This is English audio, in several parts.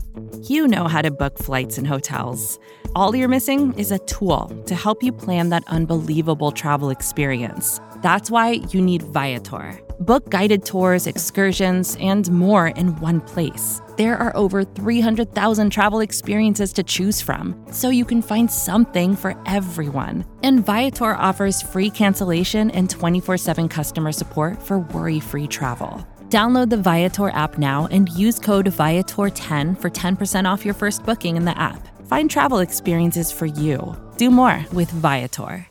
You know how to book flights and hotels. All you're missing is a tool to help you plan that unbelievable travel experience. That's why you need Viator. Book guided tours, excursions, and more in one place. There are over 300,000 travel experiences to choose from, so you can find something for everyone. And Viator offers free cancellation and 24/7 customer support for worry-free travel. Download the Viator app now and use code Viator10 for 10% off your first booking in the app. Find travel experiences for you. Do more with Viator.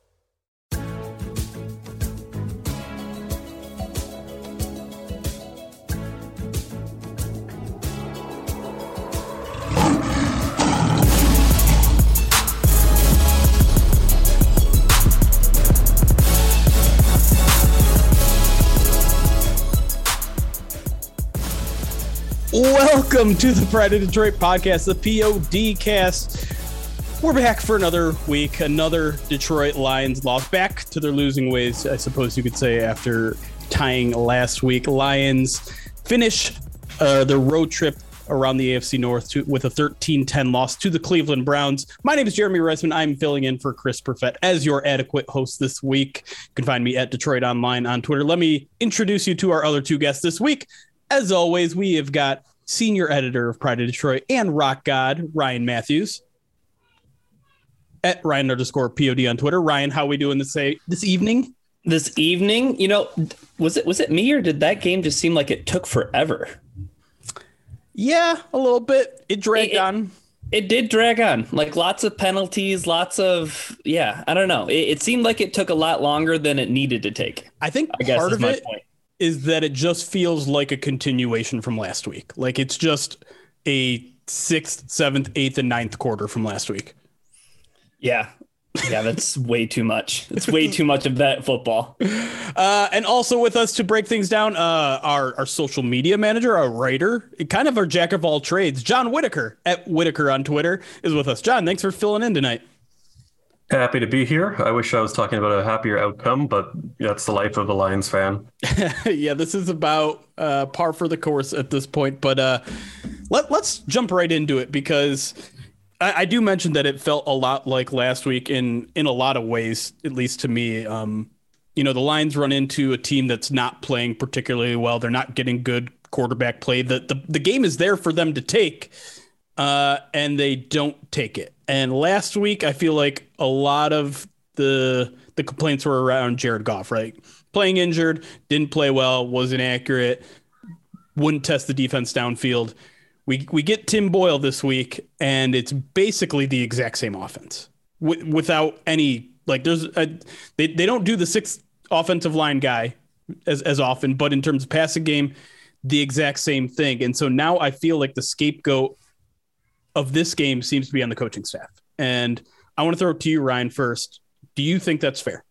Welcome to the Pride of Detroit podcast, the POD cast. We're back for another week, another Detroit Lions loss, back to their losing ways, I suppose you could say, after tying last week. Lions finish their road trip around the AFC North with a 13-10 loss to the Cleveland Browns. My name is Jeremy Reisman. I'm filling in for Chris Perfett as your adequate host this week. You can find me at Detroit Online on Twitter. Let me introduce you to our other two guests this week. As always, we have got senior editor of Pride of Detroit and rock god, Ryan Matthews, at Ryan_POD on Twitter. Ryan, how are we doing this evening? This evening, was it me, or did that game just seem like it took forever? Yeah, a little bit. It dragged on. It did drag on, like lots of penalties, I don't know. It seemed like it took a lot longer than it needed to take. I think part of it is that it just feels like a continuation from last week. Like it's just a 6th, 7th, 8th, and 9th quarter from last week. Yeah, that's way too much. It's way too much of that football. And also with us to break things down, our social media manager, our writer, kind of our jack of all trades, John Whitaker, at Whitaker on Twitter, is with us. John, thanks for filling in tonight. Happy to be here. I wish I was talking about a happier outcome, but that's the life of a Lions fan. Yeah, this is about par for the course at this point. But let's jump right into it, because I do mention that it felt a lot like last week in a lot of ways, at least to me. The Lions run into a team that's not playing particularly well. They're not getting good quarterback play. The game is there for them to take, and they don't take it. And last week, I feel like a lot of the complaints were around Jared Goff, right? Playing injured, didn't play well, wasn't accurate, wouldn't test the defense downfield. We get Tim Boyle this week, and it's basically the exact same offense without any, like, they don't do the 6th offensive line guy as often, but in terms of passing game, the exact same thing. And so now I feel like the scapegoat of this game seems to be on the coaching staff. And I want to throw it to you, Ryan, first. Do you think that's fair?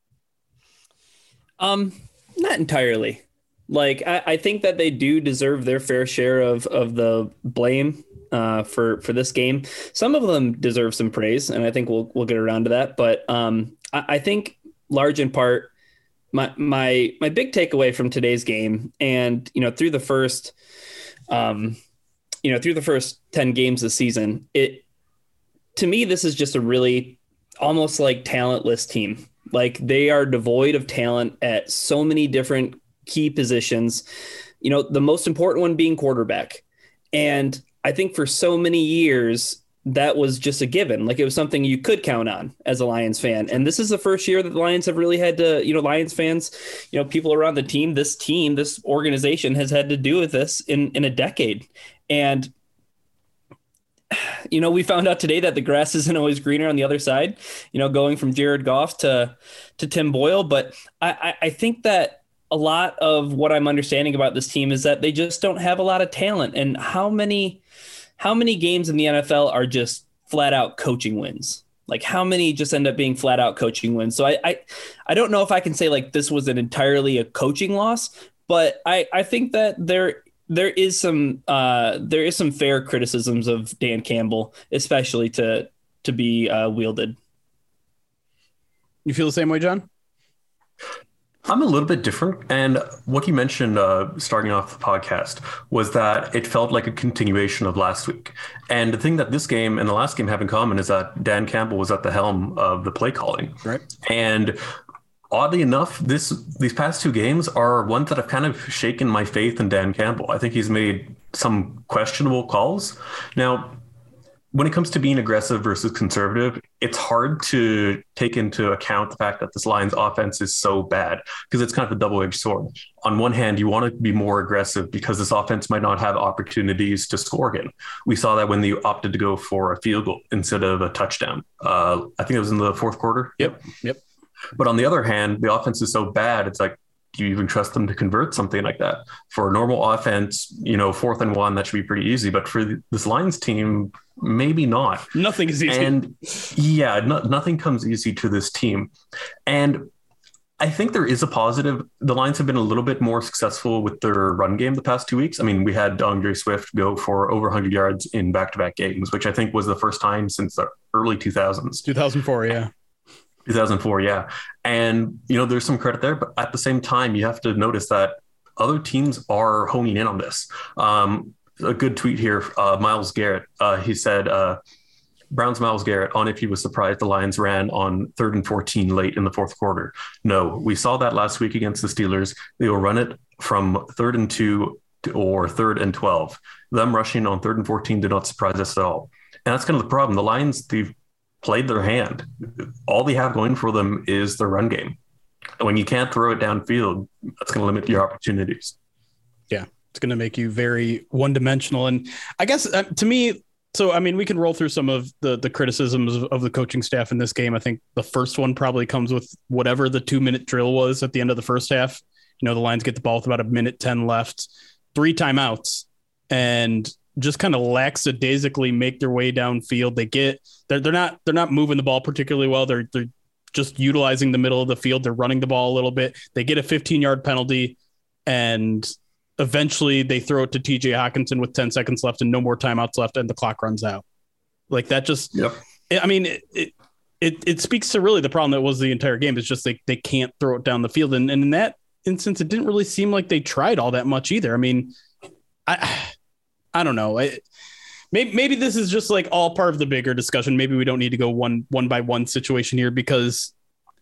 Not entirely. Like, I think that they do deserve their fair share of the blame for this game. Some of them deserve some praise, and I think we'll get around to that. But I think large in part, my big takeaway from today's game, and through the first 10 games this season, to me, this is just a really almost like talentless team. Like, they are devoid of talent at so many different key positions, the most important one being quarterback. And I think for so many years, that was just a given. Like, it was something you could count on as a Lions fan. And this is the first year that the Lions have really had to, Lions fans, people around the team, this organization has had to do with this in a decade. And, we found out today that the grass isn't always greener on the other side, going from Jared Goff to Tim Boyle. But I think that a lot of what I'm understanding about this team is that they just don't have a lot of talent. And how many games in the NFL are just flat out coaching wins? Like, how many just end up being flat out coaching wins? So I don't know if I can say like this was an entirely a coaching loss, but I think that there is some fair criticisms of Dan Campbell, especially to be wielded. You feel the same way, John? I'm a little bit different. And what you mentioned starting off the podcast was that it felt like a continuation of last week. And the thing that this game and the last game have in common is that Dan Campbell was at the helm of the play calling. Right. And oddly enough, these past two games are ones that have kind of shaken my faith in Dan Campbell. I think he's made some questionable calls. Now, when it comes to being aggressive versus conservative, it's hard to take into account the fact that this Lions offense is so bad because it's kind of a double-edged sword. On one hand, you want to be more aggressive because this offense might not have opportunities to score again. We saw that when they opted to go for a field goal instead of a touchdown. I think it was in the fourth quarter. Yep. But on the other hand, the offense is so bad, it's like, do you even trust them to convert something like that? For a normal offense, 4th and 1, that should be pretty easy. But for this Lions team, maybe not. Nothing is easy. And nothing comes easy to this team. And I think there is a positive. The Lions have been a little bit more successful with their run game the past 2 weeks. I mean, we had DeAndre Swift go for over 100 yards in back-to-back games, which I think was the first time since the early 2000s. 2004, yeah. 2004, yeah. And, there's some credit there, but at the same time, you have to notice that other teams are honing in on this. A good tweet here, Myles Garrett, he said, Browns Myles Garrett on if he was surprised the Lions ran on 3rd and 14 late in the fourth quarter. No, we saw that last week against the Steelers. They will run it from 3rd and 2 or 3rd and 12. Them rushing on 3rd and 14 did not surprise us at all. And that's kind of the problem. The Lions, they've played their hand. All they have going for them is the run game. And when you can't throw it downfield, that's going to limit your opportunities. Yeah, it's going to make you very one-dimensional. And I guess to me, we can roll through some of the criticisms of the coaching staff in this game. I think the first one probably comes with whatever the 2-minute drill was at the end of the first half. The Lions get the ball with about 1:10 left, 3 timeouts, and just kind of lackadaisically make their way downfield. They're not moving the ball particularly well. They're just utilizing the middle of the field. They're running the ball a little bit. They get a 15-yard penalty, and eventually they throw it to TJ Hawkinson with 10 seconds left and no more timeouts left, and the clock runs out. Like that just, yep. It speaks to really the problem that was the entire game. It's just they can't throw it down the field. And in that instance, it didn't really seem like they tried all that much either. I mean, I don't know. Maybe this is just like all part of the bigger discussion. Maybe we don't need to go one by one situation here, because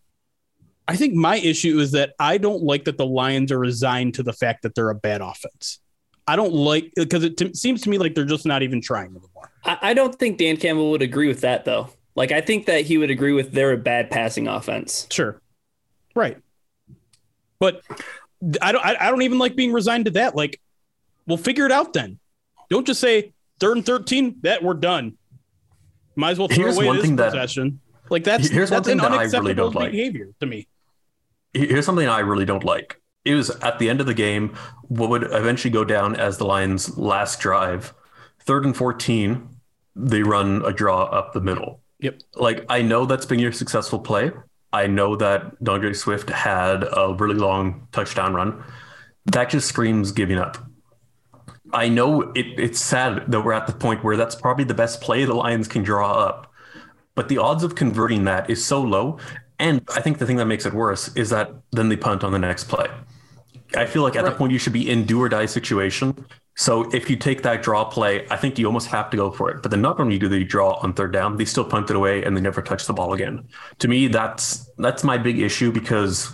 I think my issue is that I don't like that the Lions are resigned to the fact that they're a bad offense. I don't like, because it seems to me like they're just not even trying anymore. I don't think Dan Campbell would agree with that, though. Like, I think that he would agree with they're a bad passing offense. Sure. Right. But I don't even like being resigned to that. Like, we'll figure it out then. Don't just say 3rd and 13, that we're done. Might as well throw away this possession. Like that's an unacceptable behavior to me. Here's something I really don't like. It was at the end of the game, what would eventually go down as the Lions' last drive. 3rd and 14, they run a draw up the middle. Yep. Like, I know that's been your successful play. I know that DeAndre Swift had a really long touchdown run. That just screams giving up. I know it's sad that we're at the point where that's probably the best play the Lions can draw up, but the odds of converting that is so low. And I think the thing that makes it worse is that then they punt on the next play. I feel like at that point you should be in do or die situation. So if you take that draw play, I think you almost have to go for it. But then not only do they draw on 3rd down, they still punt it away and they never touch the ball again. To me, that's my big issue, because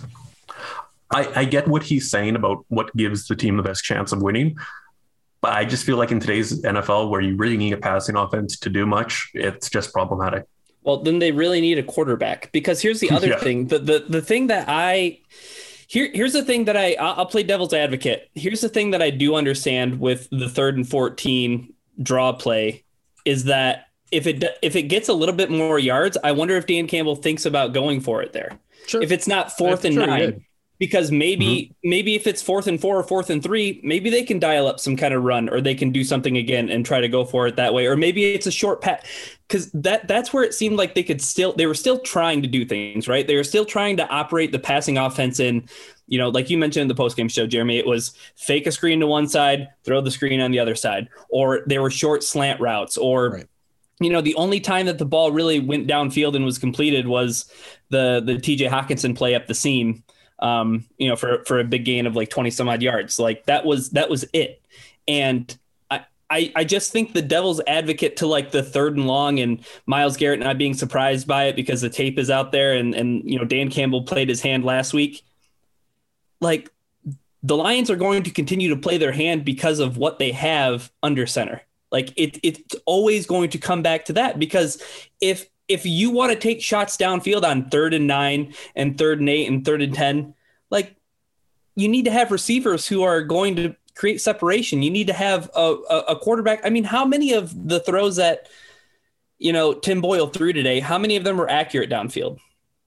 I get what he's saying about what gives the team the best chance of winning. But I just feel like in today's NFL, where you really need a passing offense to do much, it's just problematic. Well, then they really need a quarterback, because here's the other thing. The thing that here's the thing that I'll play devil's advocate. Here's the thing that I do understand with the 3rd and 14 draw play is that if it gets a little bit more yards, I wonder if Dan Campbell thinks about going for it there. Sure. If it's not 4th and 9. Because maybe if it's 4th and 4 or 4th and 3, maybe they can dial up some kind of run, or they can do something again and try to go for it that way. Or maybe it's a short pass, because that's where it seemed like they were still trying to do things, right? They were still trying to operate the passing offense in, like you mentioned in the postgame show, Jeremy, it was fake a screen to one side, throw the screen on the other side, or there were short slant routes, or right. The only time that the ball really went downfield and was completed was the TJ Hawkinson play up the seam. for a big gain of like 20 some odd yards. Like that was it. And I just think the devil's advocate to like the 3rd and long and Myles Garrett not being surprised by it because the tape is out there and Dan Campbell played his hand last week. Like the Lions are going to continue to play their hand because of what they have under center. Like it's always going to come back to that, because if you want to take shots downfield on 3rd and 9 and 3rd and 8 and 3rd and 10, like you need to have receivers who are going to create separation. You need to have a quarterback. I mean, how many of the throws that, Tim Boyle threw today, how many of them were accurate downfield?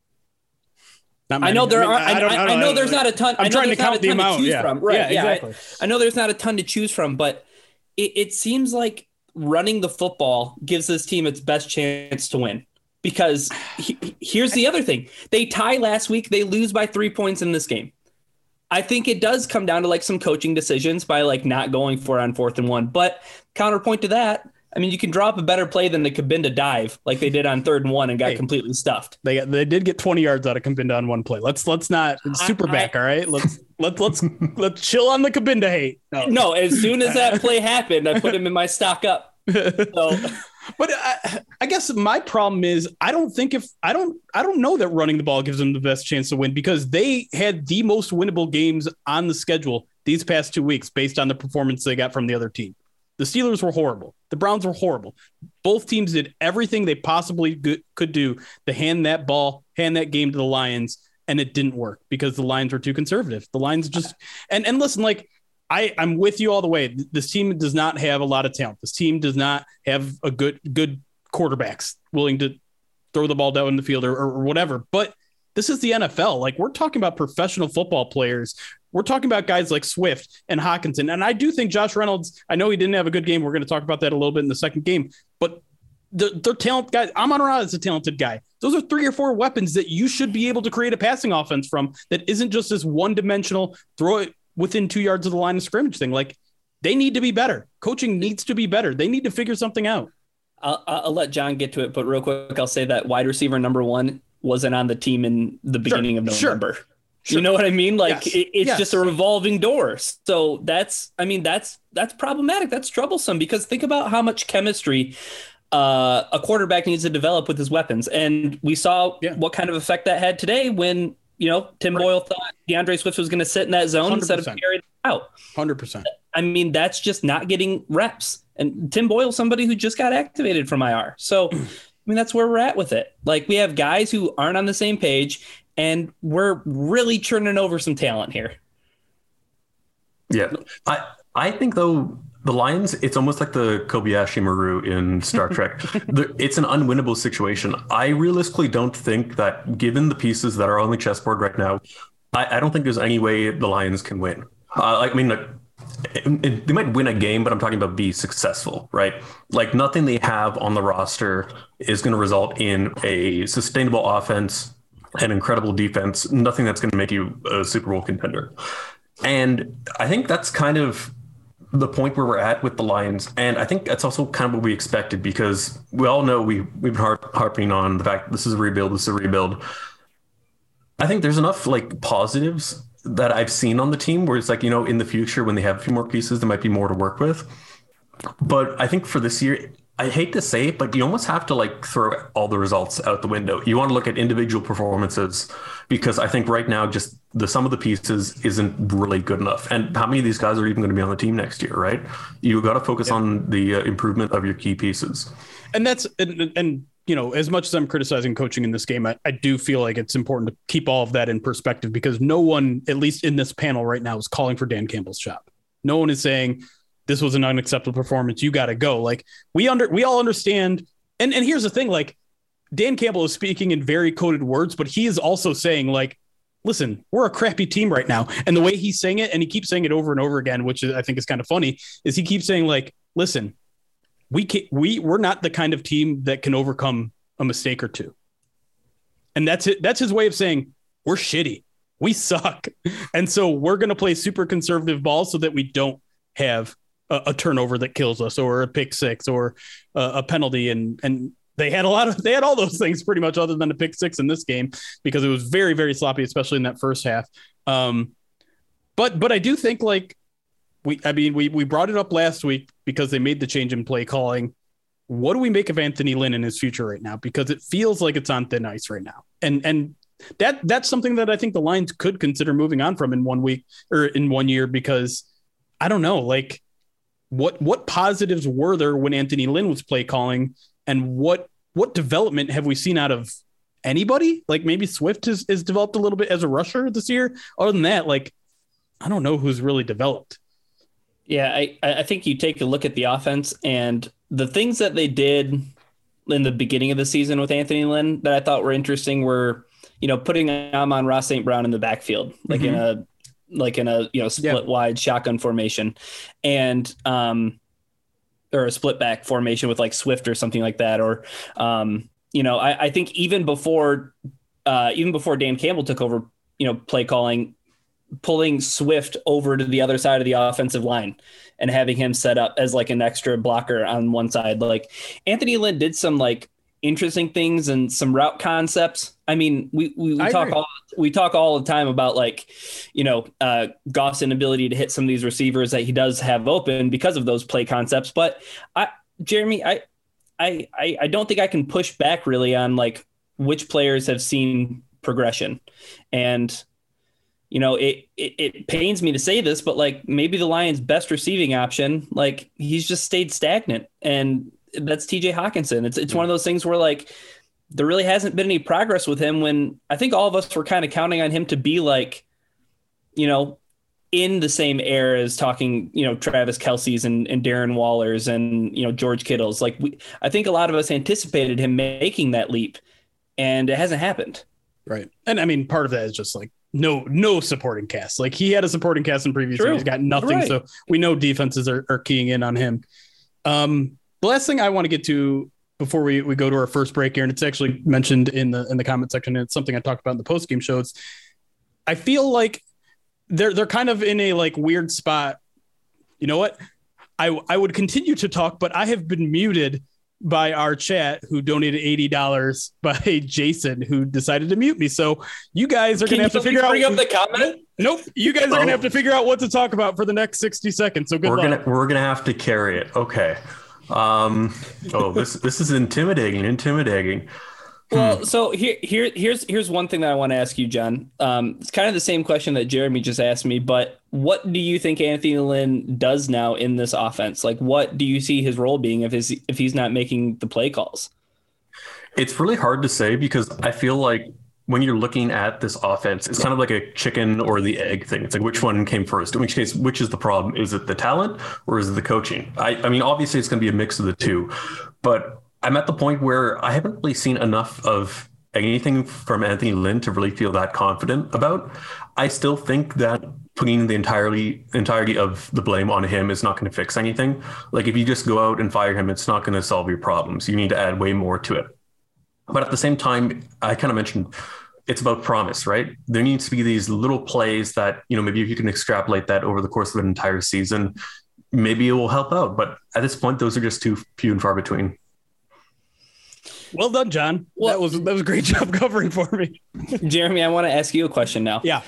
I know there are. I know there's not a ton. I'm trying to count the amount. Yeah. From. Right. Yeah, exactly. I know there's not a ton to choose from, but it seems like running the football gives this team its best chance to win. Because here's the other thing. They tie last week. They lose by 3 points in this game. I think it does come down to like some coaching decisions by like not going for it on 4th and 1. But counterpoint to that, I mean, you can drop a better play than the Kabinda dive like they did on 3rd and 1 and got completely stuffed. They did get 20 yards out of Kabinda on one play. Let's not super back. All right. Let's chill on the Kabinda hate. No, as soon as that play happened, I put him in my stock up. So. But I guess my problem is I don't know that running the ball gives them the best chance to win, because they had the most winnable games on the schedule these past 2 weeks based on the performance they got from the other team. The Steelers were horrible. The Browns were horrible. Both teams did everything they possibly could do to hand that game to the Lions, and it didn't work because the Lions were too conservative. The Lions just and listen, like I'm with you all the way. This team does not have a lot of talent. This team does not have a good quarterbacks willing to throw the ball down the field or whatever. But this is the NFL. Like, we're talking about professional football players. We're talking about guys like Swift and Hockenson. And I do think Josh Reynolds, I know he didn't have a good game. We're going to talk about that a little bit in the second game. But they're talent guys. Amon-Ra is a talented guy. Those are 3 or 4 weapons that you should be able to create a passing offense from that isn't just this one-dimensional throw it within 2 yards of the line of scrimmage thing. Like, they need to be better. Coaching needs to be better. They need to figure something out. I'll let John get to it, but real quick, I'll say that wide receiver number 1 wasn't on the team in the beginning of November. Sure. You know what I mean? Like, yes. It's just a revolving door. So that's problematic. That's troublesome, because think about how much chemistry a quarterback needs to develop with his weapons. And we saw what kind of effect that had today when, Tim Boyle thought DeAndre Swift was going to sit in that zone 100%. Instead of carrying it out. 100%. I mean, that's just not getting reps. And Tim Boyle, somebody who just got activated from IR. So, I mean, that's where we're at with it. Like, we have guys who aren't on the same page, and we're really churning over some talent here. Yeah. I think, though, the Lions, it's almost like the Kobayashi Maru in Star Trek. It's an unwinnable situation. I realistically don't think that, given the pieces that are on the chessboard right now, I don't think there's any way the Lions can win. They might win a game, but I'm talking about be successful, right? Like, nothing they have on the roster is going to result in a sustainable offense, an incredible defense, nothing that's going to make you a Super Bowl contender. And I think that's kind of the point where we're at with the Lions. And I think that's also kind of what we expected, because we all know we've been harping on the fact that this is a rebuild. I think there's enough like positives that I've seen on the team where it's like, in the future, when they have a few more pieces, there might be more to work with. But I think for this year, I hate to say it, but you almost have to like throw all the results out the window. You want to look at individual performances, because I think right now just the sum of the pieces isn't really good enough. And how many of these guys are even going to be on the team next year, right? You got to focus on the improvement of your key pieces. And that's and as much as I'm criticizing coaching in this game, I do feel like it's important to keep all of that in perspective, because no one, at least in this panel right now, is calling for Dan Campbell's job. No one is saying this was an unacceptable performance, you got to go. Like, we all understand. And here's the thing, like, Dan Campbell is speaking in very coded words, but he is also saying, like, listen, we're a crappy team right now. And the way he's saying it, and he keeps saying it over and over again, which I think is kind of funny, is he keeps saying, like, listen, we're not the kind of team that can overcome a mistake or two. And that's it. That's his way of saying we're shitty. We suck. And so we're going to play super conservative ball so that we don't have a turnover that kills us, or a pick six, or a penalty. And they had all those things pretty much, other than the pick six in this game, because it was very, very sloppy, especially in that first half. But I do think, like, we brought it up last week because they made the change in play calling. What do we make of Anthony Lynn in his future right now? Because it feels like it's on thin ice right now. And that's something that I think the Lions could consider moving on from in 1 week or in 1 year, because I don't know, like, what positives were there when Anthony Lynn was play calling, and what development have we seen out of anybody? Like, maybe Swift has developed a little bit as a rusher this year. Other than that, like, I don't know who's really developed. Yeah, I think you take a look at the offense and the things that they did in the beginning of the season with Anthony Lynn that I thought were interesting were, putting Amon-Ra St. Brown in the backfield, like in a split wide shotgun formation, and or a split back formation with like Swift or something like that. Or I think even before Dan Campbell took over, play calling, pulling Swift over to the other side of the offensive line and having him set up as like an extra blocker on one side. Like, Anthony Lynn did some like interesting things and some route concepts. I mean, we talk all the time about, like, Goff's inability to hit some of these receivers that he does have open because of those play concepts. But Jeremy, I don't think I can push back really on like which players have seen progression. And it pains me to say this, but like, maybe the Lions' best receiving option, like, he's just stayed stagnant, and that's TJ Hawkinson. It's one of those things where, like, there really hasn't been any progress with him, when I think all of us were kind of counting on him to be like, in the same air as talking, Travis Kelce's and Darren Waller's and, George Kittle's. Like, I think a lot of us anticipated him making that leap, and it hasn't happened. Right. And I mean, part of that is just like, no supporting cast. Like, he had a supporting cast in previous years. He's got nothing. Right. So we know defenses are keying in on him. The last thing I want to get to before we go to our first break here, and it's actually mentioned in the comment section, and it's something I talked about in the post game shows. I feel like they're kind of in a like weird spot. You know what? I would continue to talk, but I have been muted by our chat, who donated $80 by Jason, who decided to mute me. So you guys are going to have to figure out. Bring up the comment? Nope. You guys are going to have to figure out what to talk about for the next 60 seconds. So good luck. We're gonna have to carry it. Okay. This is intimidating. Well, so here's one thing that I want to ask you, John. It's kind of the same question that Jeremy just asked me, but what do you think Anthony Lynn does now in this offense? Like, what do you see his role being if he's not making the play calls? It's really hard to say, because I feel like when you're looking at this offense, it's kind of like a chicken or the egg thing. It's like, which one came first? In which case, which is the problem? Is it the talent or is it the coaching? I mean, obviously it's going to be a mix of the two, but I'm at the point where I haven't really seen enough of anything from Anthony Lynn to really feel that confident about. I still think that putting the entirety of the blame on him is not going to fix anything. Like, if you just go out and fire him, it's not going to solve your problems. You need to add way more to it. But at the same time, I kind of mentioned it's about promise, right? There needs to be these little plays that, maybe if you can extrapolate that over the course of an entire season, maybe it will help out. But at this point, those are just too few and far between. Well done, John. Well, that was a great job covering for me. Jeremy, I want to ask you a question now. Yeah.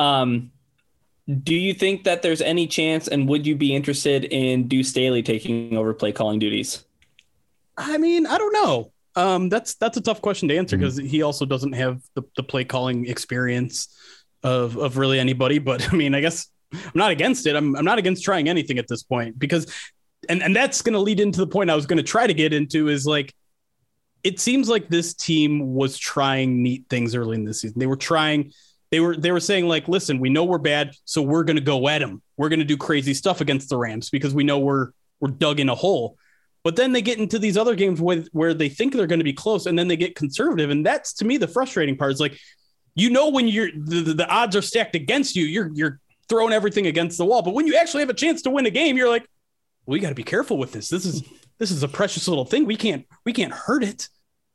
Do you think that there's any chance, and would you be interested in Deuce Staley taking over play calling duties? I mean, I don't know. That's a tough question to answer, because he also doesn't have the play calling experience of really anybody. But I mean, I guess I'm not against it. I'm not against trying anything at this point, because, and that's going to lead into the point I was going to try to get into, is like, it seems like this team was trying neat things early in the season. They were saying, like, listen, we know we're bad, so we're going to go at them. We're going to do crazy stuff against the Rams because we know we're dug in a hole. But then they get into these other games where they think they're going to be close, and then they get conservative. And that's, to me, the frustrating part. Is like, when the odds are stacked against you, you're throwing everything against the wall. But when you actually have a chance to win a game, you're like, well, you got to be careful with this. This is a precious little thing. We can't hurt it.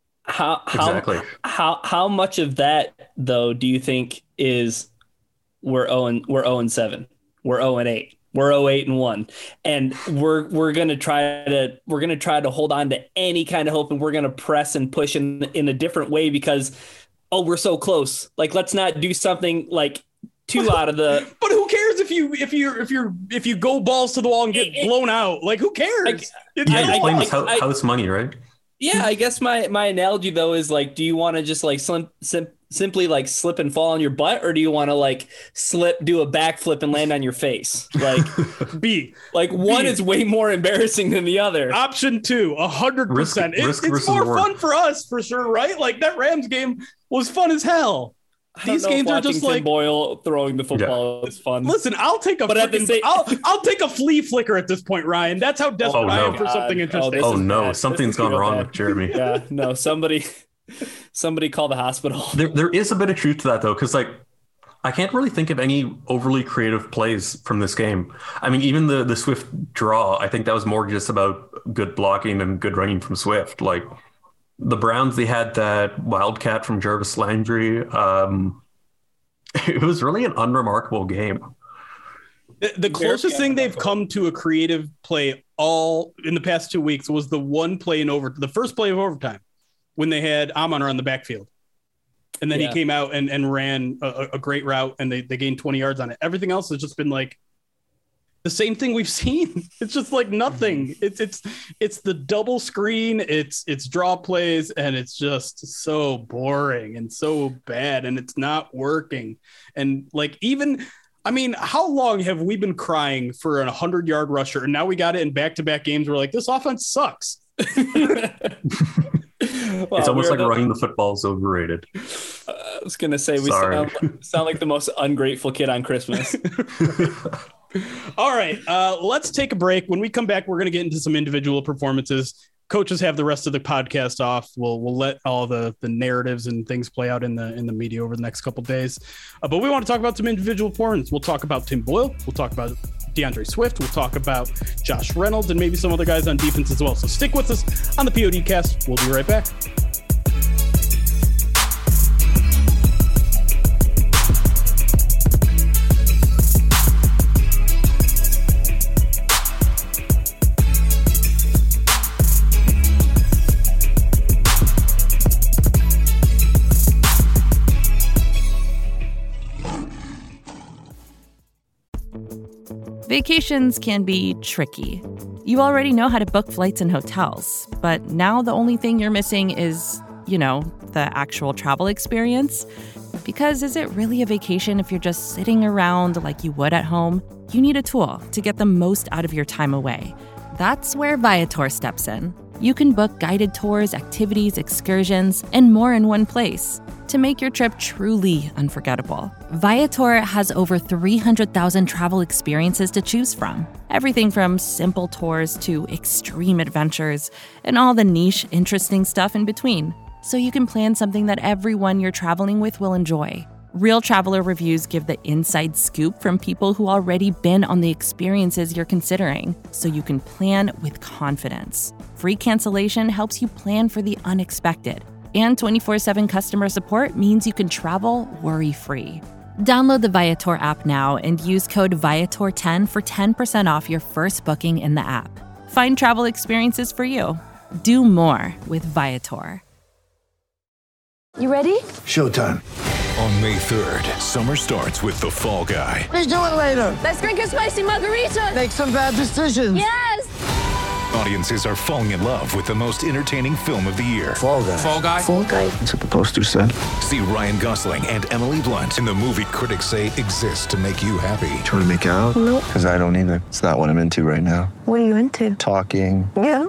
How much of that, though, do you think is we're 0-7, we're 0-8, We're 0-8-1, and we're gonna try to hold on to any kind of hope, and we're gonna press and push in a different way because we're so close. Like, let's not do something like two out of the. But who cares if you go balls to the wall and get blown out? Like, who cares? It's house money, right? Yeah, I guess my analogy though is like, do you want to just like simply like slip and fall on your butt, or do you want to like do a backflip and land on your face? Like B. Like one is way more embarrassing than the other. Option 2, 100%. It's more fun for us for sure, right? Like that Rams game was fun as hell. These games are just like Tim Boyle throwing the football is fun. Listen, I'll take I'll take a flea flicker at this point, Ryan. That's how desperate I am for something interesting. Something's gone wrong with Jeremy. Yeah, no, somebody call the hospital. There is a bit of truth to that though, because like I can't really think of any overly creative plays from this game. I mean, even the Swift draw, I think that was more just about good blocking and good running from Swift. Like the Browns, they had that wildcat from Jarvis Landry. It was really an unremarkable game. The closest thing they've come to a creative play all in the past 2 weeks was the one play the first play of overtime when they had Amon-Ra on the backfield. And then he came out and ran a great route, and they gained 20 yards on it. Everything else has just been like the same thing we've seen. It's just like nothing. It's the double screen. It's draw plays, and it's just so boring and so bad, and it's not working. And like how long have we been crying for a 100-yard rusher, and now we got it in back-to-back games? We're like, this offense sucks. It's almost like running the football is overrated. I was gonna say we sound like the most ungrateful kid on Christmas. All right, let's take a break. When we come back, we're going to get into some individual performances. Coaches have the rest of the podcast off. We'll let all the narratives and things play out in the media over the next couple of days. But we want to talk about some individual performances. We'll talk about Tim Boyle. We'll talk about DeAndre Swift. We'll talk about Josh Reynolds and maybe some other guys on defense as well. So stick with us on the PODcast. We'll be right back. Vacations can be tricky. You already know how to book flights and hotels, but now the only thing you're missing is, the actual travel experience. Because is it really a vacation if you're just sitting around like you would at home? You need a tool to get the most out of your time away. That's where Viator steps in. You can book guided tours, activities, excursions, and more in one place to make your trip truly unforgettable. Viator has over 300,000 travel experiences to choose from. Everything from simple tours to extreme adventures and all the niche, interesting stuff in between. So you can plan something that everyone you're traveling with will enjoy. Real traveler reviews give the inside scoop from people who already been on the experiences you're considering, so you can plan with confidence. Free cancellation helps you plan for the unexpected. And 24/7 customer support means you can travel worry-free. Download the Viator app now and use code Viator10 for 10% off your first booking in the app. Find travel experiences for you. Do more with Viator. You ready? Showtime. On May 3rd, summer starts with The Fall Guy. Let's do it later. Let's drink a spicy margarita. Make some bad decisions. Yes! Audiences are falling in love with the most entertaining film of the year. Fall Guy. Fall Guy? Fall Guy. That's what the poster said. See Ryan Gosling and Emily Blunt in the movie critics say exists to make you happy. Trying to make it out? Nope. Because I don't either. It's not what I'm into right now. What are you into? Talking. Yeah.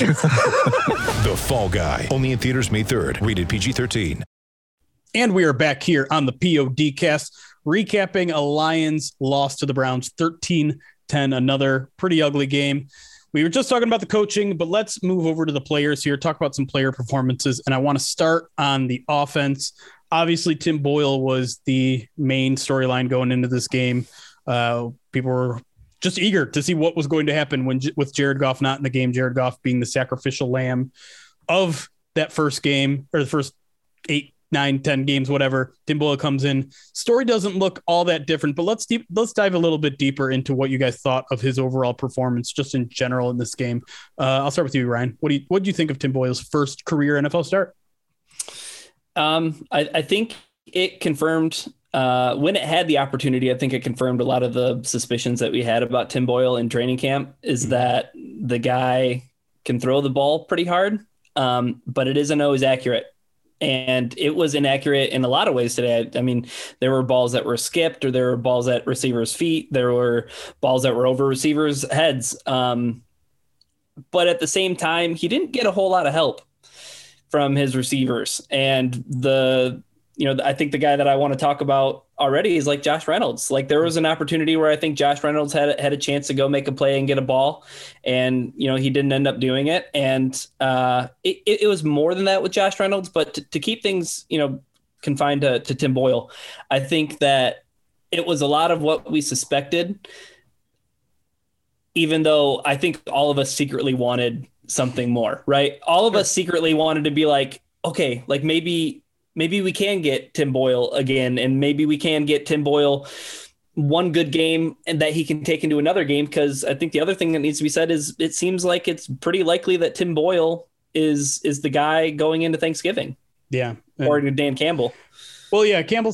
The Fall Guy. Only in theaters May 3rd. Rated PG-13. And we are back here on the PODcast, recapping a Lions loss to the Browns 13-10, another pretty ugly game. We were just talking about the coaching, but let's move over to the players here, talk about some player performances. And I want to start on the offense. Obviously, Tim Boyle was the main storyline going into this game. People were just eager to see what was going to happen with Jared Goff not in the game, Jared Goff being the sacrificial lamb of that first game, or the first 8 9-10 games, whatever. Tim Boyle comes in. Story doesn't look all that different, but let's dive a little bit deeper into what you guys thought of his overall performance, just in general in this game. I'll start with you, Ryan. What do you think of Tim Boyle's first career NFL start? I think it confirmed when it had the opportunity. I think it confirmed a lot of the suspicions that we had about Tim Boyle in training camp. Is that the guy can throw the ball pretty hard, but it isn't always accurate. And it was inaccurate in a lot of ways today. I mean, there were balls that were skipped, or there were balls at receivers' feet. There were balls that were over receivers' heads. But at the same time, he didn't get a whole lot of help from his receivers. And I think the guy that I want to talk about already is like Josh Reynolds. Like, there was an opportunity where I think Josh Reynolds had a chance to go make a play and get a ball, and he didn't end up doing it. And it was more than that with Josh Reynolds. But to keep things confined to Tim Boyle, I think that it was a lot of what we suspected, even though I think all of us secretly wanted something more, right? All of us secretly wanted to be like, okay, like maybe we can get Tim Boyle again, and maybe we can get Tim Boyle one good game and that he can take into another game. Because I think the other thing that needs to be said is it seems like it's pretty likely that Tim Boyle is the guy going into Thanksgiving. Yeah. According to Dan Campbell. Well, yeah, Campbell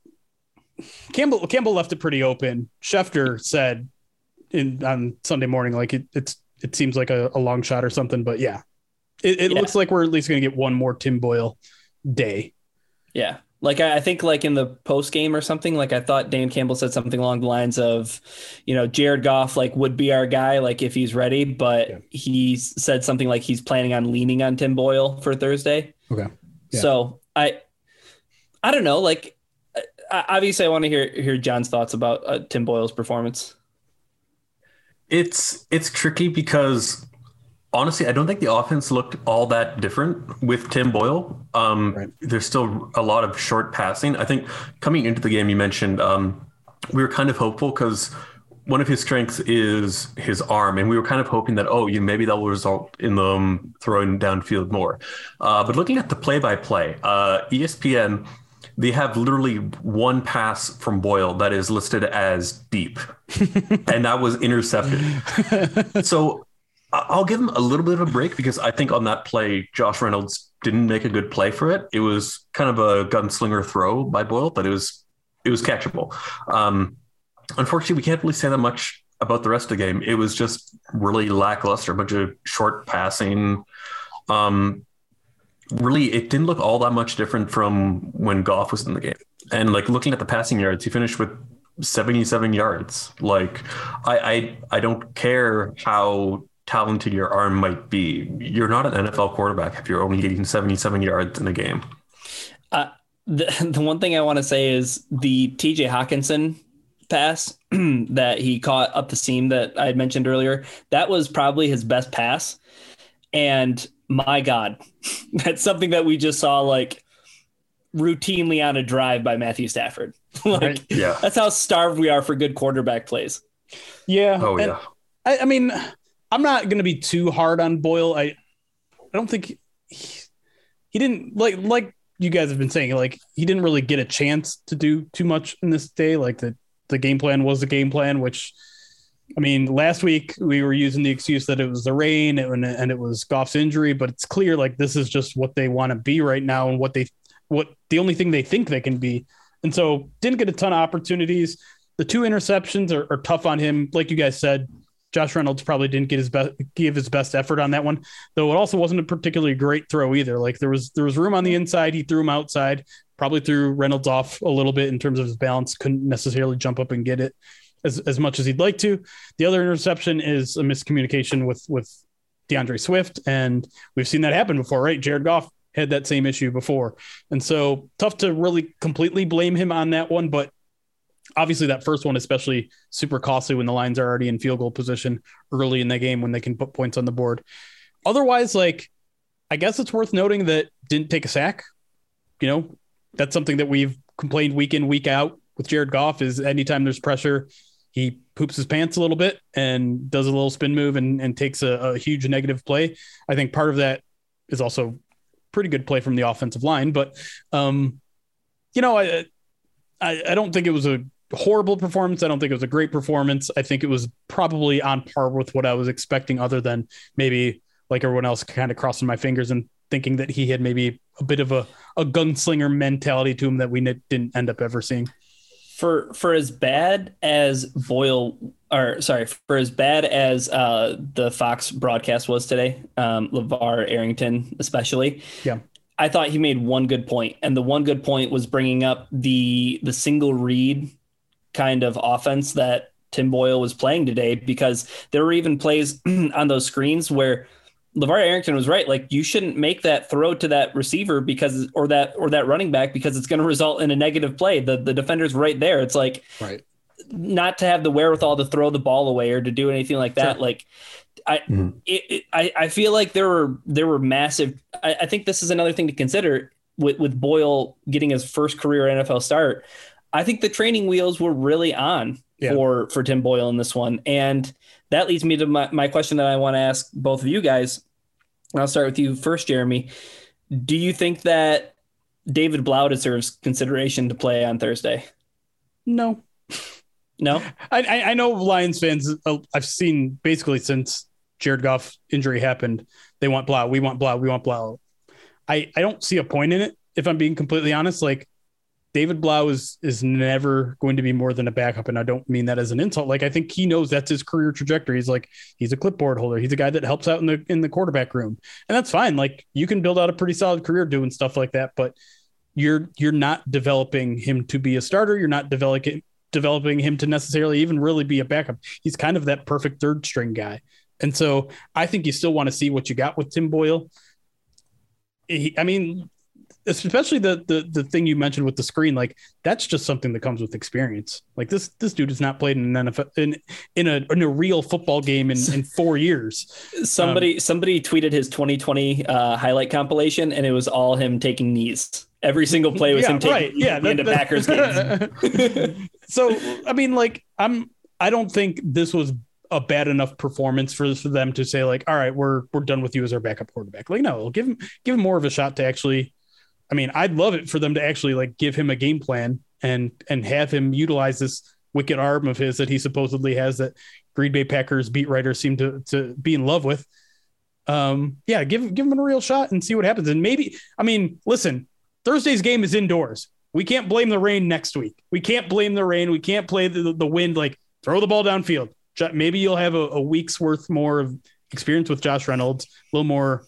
left it pretty open. Schefter said on Sunday morning, like it seems like a long shot or something, but yeah, it looks like we're at least going to get one more Tim Boyle day. Yeah. Like, I think like in the post game or something, like I thought Dan Campbell said something along the lines of, Jared Goff like would be our guy, like if he's ready, but he said something like he's planning on leaning on Tim Boyle for Thursday. Okay. Yeah. So I don't know. Like, obviously I want to hear John's thoughts about Tim Boyle's performance. It's tricky because honestly, I don't think the offense looked all that different with Tim Boyle. Right. There's still a lot of short passing. I think coming into the game, you mentioned we were kind of hopeful because one of his strengths is his arm, and we were kind of hoping that, maybe that will result in them throwing downfield more. But looking at the play-by-play, ESPN, they have literally one pass from Boyle that is listed as deep, and that was intercepted. So I'll give him a little bit of a break because I think on that play, Josh Reynolds didn't make a good play for it. It was kind of a gunslinger throw by Boyle, but it was catchable. Unfortunately, we can't really say that much about the rest of the game. It was just really lackluster, a bunch of short passing. Really, it didn't look all that much different from when Goff was in the game. And like looking at the passing yards, he finished with 77 yards. Like, I don't care how talented your arm might be. You're not an NFL quarterback if you're only getting 77 yards in a game. The one thing I want to say is the TJ Hawkinson pass that he caught up the seam that I had mentioned earlier, that was probably his best pass. And my God, that's something that we just saw like routinely on a drive by Matthew Stafford. Right. Yeah. That's how starved we are for good quarterback plays. Yeah. Oh, yeah. I mean, I'm not going to be too hard on Boyle. I don't think he didn't like you guys have been saying, like he didn't really get a chance to do too much in this day. Like the game plan was the game plan, which, I mean, last week we were using the excuse that it was the rain and it was Goff's injury, but it's clear like this is just what they want to be right now and what the only thing they think they can be. And so didn't get a ton of opportunities. The 2 interceptions are tough on him. Like you guys said, Josh Reynolds probably didn't give his best effort on that one, though it also wasn't a particularly great throw either. Like there was room on the inside. He threw him outside, probably threw Reynolds off a little bit in terms of his balance. Couldn't necessarily jump up and get it as much as he'd like to. The other interception is a miscommunication with DeAndre Swift. And we've seen that happen before, right? Jared Goff had that same issue before. And so tough to really completely blame him on that one, but obviously that first one, especially super costly when the Lions are already in field goal position early in the game when they can put points on the board. Otherwise, like, I guess it's worth noting that didn't take a sack. That's something that we've complained week in, week out with Jared Goff is anytime there's pressure, he poops his pants a little bit and does a little spin move and takes a huge negative play. I think part of that is also pretty good play from the offensive line. But, you know, I don't think it was a horrible performance. I don't think it was a great performance. I think it was probably on par with what I was expecting, other than maybe like everyone else kind of crossing my fingers and thinking that he had maybe a bit of a gunslinger mentality to him that we didn't end up ever seeing. For as bad as for as bad as the Fox broadcast was today, LeVar Arrington especially, yeah, I thought he made one good point, and the one good point was bringing up the single read kind of offense that Tim Boyle was playing today, because there were even plays on those screens where LeVar Arrington was right. Like, you shouldn't make that throw to that receiver or that running back, because it's going to result in a negative play. The defender's right there. It's like, right, not to have the wherewithal to throw the ball away or to do anything like that. Sure. Like, I feel like there were massive. I think this is another thing to consider with Boyle getting his first career NFL start. I think the training wheels were really on for Tim Boyle in this one. And that leads me to my question that I want to ask both of you guys. And I'll start with you first, Jeremy. Do you think that David Blau deserves consideration to play on Thursday? No. I know Lions fans, I've seen basically since Jared Goff's injury happened, they want Blau. We want Blau. We want Blau. I don't see a point in it, if I'm being completely honest. Like, David Blau is never going to be more than a backup. And I don't mean that as an insult. Like, I think he knows that's his career trajectory. He's a clipboard holder. He's a guy that helps out in the quarterback room. And that's fine. Like, you can build out a pretty solid career doing stuff like that, but you're not developing him to be a starter. You're not developing him to necessarily even really be a backup. He's kind of that perfect third string guy. And so I think you still want to see what you got with Tim Boyle. Especially the thing you mentioned with the screen, like, that's just something that comes with experience. Like, this dude has not played in an NFL in a real football game in 4 years. Somebody tweeted his 2020 highlight compilation, and it was all him taking knees. Every single play was him taking knees into Packers games. So, I mean, like, I don't think this was a bad enough performance for them to say, like, all right, we're done with you as our backup quarterback. Like, no, give him more of a shot to actually. I mean, I'd love it for them to actually, like, give him a game plan and have him utilize this wicked arm of his that he supposedly has, that Green Bay Packers beat writers seem to be in love with. Give him a real shot and see what happens. And maybe, I mean, listen, Thursday's game is indoors. We can't blame the rain next week. We can't blame the rain. We can't play the wind. Like, throw the ball downfield. Maybe you'll have a week's worth more of experience with Josh Reynolds, a little more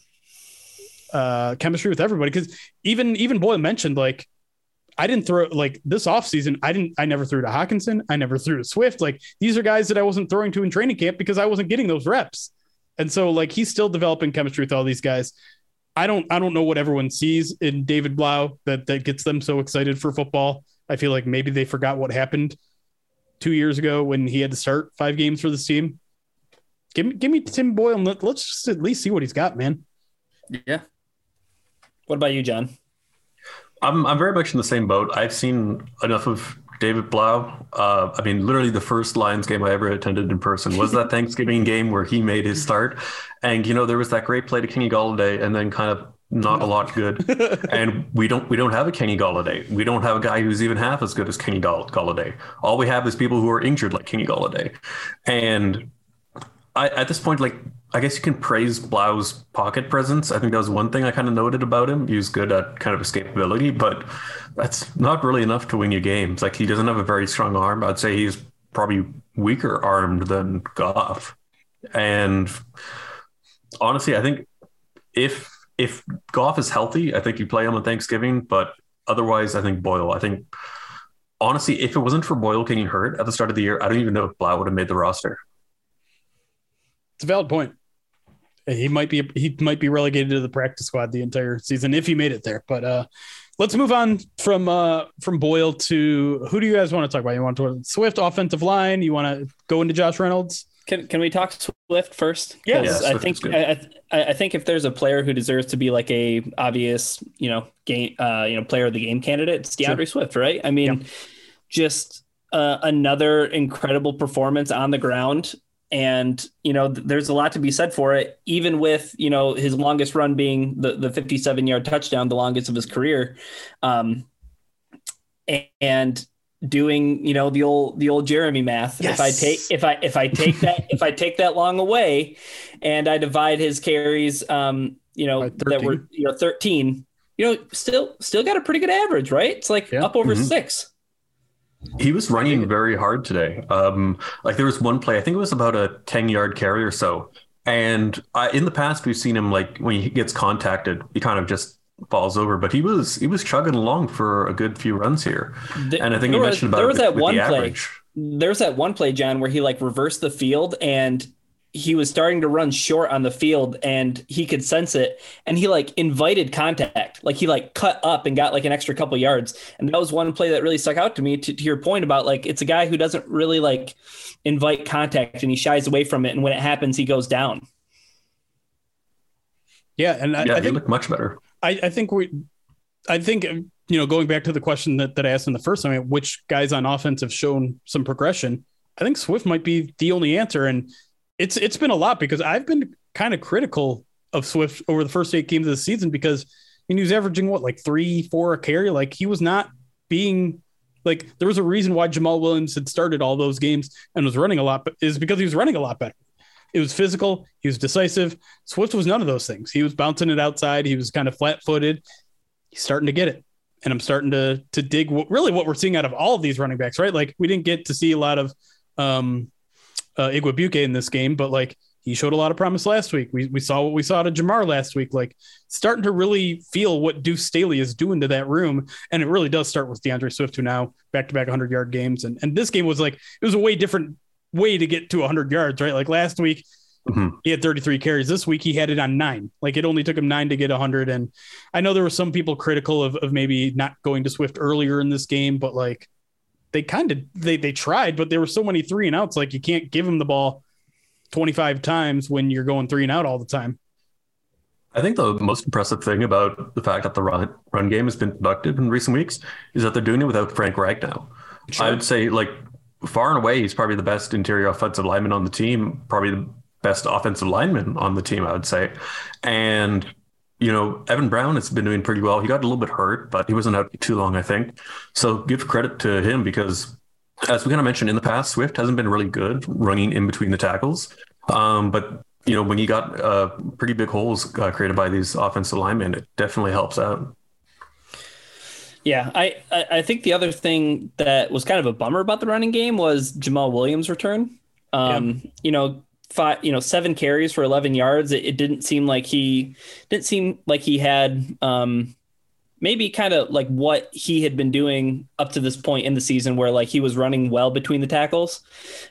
chemistry with everybody. Because even Boyle mentioned, like, I didn't throw, like, this offseason, I never threw to Hockenson. I never threw to Swift. Like, these are guys that I wasn't throwing to in training camp because I wasn't getting those reps. And so, like, he's still developing chemistry with all these guys. I don't know what everyone sees in David Blau that gets them so excited for football. I feel like maybe they forgot what happened 2 years ago when he had to start 5 games for this team. Give me Tim Boyle and let's just at least see what he's got, man. Yeah. What about you, John? I'm very much in the same boat. I've seen enough of David Blau. I mean, literally the first Lions game I ever attended in person was that Thanksgiving game where he made his start. And, you know, there was that great play to Kenny Golladay and then kind of not a lot good. And we don't have a Kenny Golladay. We don't have a guy who's even half as good as Kenny Golladay. All we have is people who are injured like Kenny Golladay. And at this point, like, I guess you can praise Blau's pocket presence. I think that was one thing I kind of noted about him. He was good at kind of escapability, but that's not really enough to win you games. Like, he doesn't have a very strong arm. I'd say he's probably weaker armed than Goff. And honestly, I think if Goff is healthy, I think you play him on Thanksgiving, but otherwise, I think Boyle. I think, honestly, if it wasn't for Boyle getting hurt at the start of the year, I don't even know if Blau would have made the roster. It's a valid point. He might be relegated to the practice squad the entire season if he made it there. But let's move on from Boyle to, who do you guys want to talk about? You want to Swift offensive line? You want to go into Josh Reynolds? Can we talk Swift first? Yeah, I think if there's a player who deserves to be like a obvious, game, player of the game candidate, it's DeAndre Swift, right? I mean, just another incredible performance on the ground. And, there's a lot to be said for it, even with, his longest run being the 57-yard touchdown, the longest of his career. And doing, the old Jeremy math. Yes. If I take that long away and I divide his carries, that were 13, still got a pretty good average, right? It's like up over 6. He was running very hard today. Like there was one play, I think it was about a 10-yard carry or so. And in the past, we've seen him like when he gets contacted, he kind of just falls over. But he was chugging along for a good few runs here. And I think you mentioned about there was that with one the play. average. There's that one play, John, where he like reversed the field and he was starting to run short on the field and he could sense it. And he like invited contact, like he like cut up and got like an extra couple yards. And that was one play that really stuck out to me to your point about like, it's a guy who doesn't really like invite contact and he shies away from it. And when it happens, he goes down. Yeah. And I he think looked much better. I think going back to the question that I asked in the first time, which guys on offense have shown some progression, I think Swift might be the only answer. And it's been a lot because I've been kind of critical of Swift over the first 8 games of the season because he was averaging like 3-4 a carry. Like he was not being like, there was a reason why Jamal Williams had started all those games and was running a lot, but is because he was running a lot better. It was physical. He was decisive. Swift was none of those things. He was bouncing it outside. He was kind of flat footed. He's starting to get it. And I'm starting to dig what we're seeing out of all of these running backs, right? Like we didn't get to see a lot of Igwebuike in this game, but like he showed a lot of promise last week. We saw what we saw to Jamar last week, like starting to really feel what Deuce Staley is doing to that room. And it really does start with DeAndre Swift, who now back-to-back 100-yard games. And this game was like, it was a way different way to get to 100 yards, right? Like last week, he had 33 carries. This week he had it on 9. Like it only took him 9 to get 100. And I know there were some people critical of maybe not going to Swift earlier in this game, but like they tried, but there were so many 3 and outs. Like you can't give him the ball 25 times when you're going 3 and out all the time. I think the most impressive thing about the fact that the run game has been productive in recent weeks is that they're doing it without Frank Ragnow. Sure. I would say like far and away, he's probably the best interior offensive lineman on the team, probably the best offensive lineman on the team, I would say. And, Evan Brown has been doing pretty well. He got a little bit hurt, but he wasn't out too long, I think. So give credit to him because, as we kind of mentioned in the past, Swift hasn't been really good running in between the tackles. But, when you got pretty big holes created by these offensive linemen, it definitely helps out. Yeah, I think the other thing that was kind of a bummer about the running game was Jamal Williams' return. 7 carries for 11 yards. It didn't seem like he had maybe kind of like what he had been doing up to this point in the season, where like he was running well between the tackles.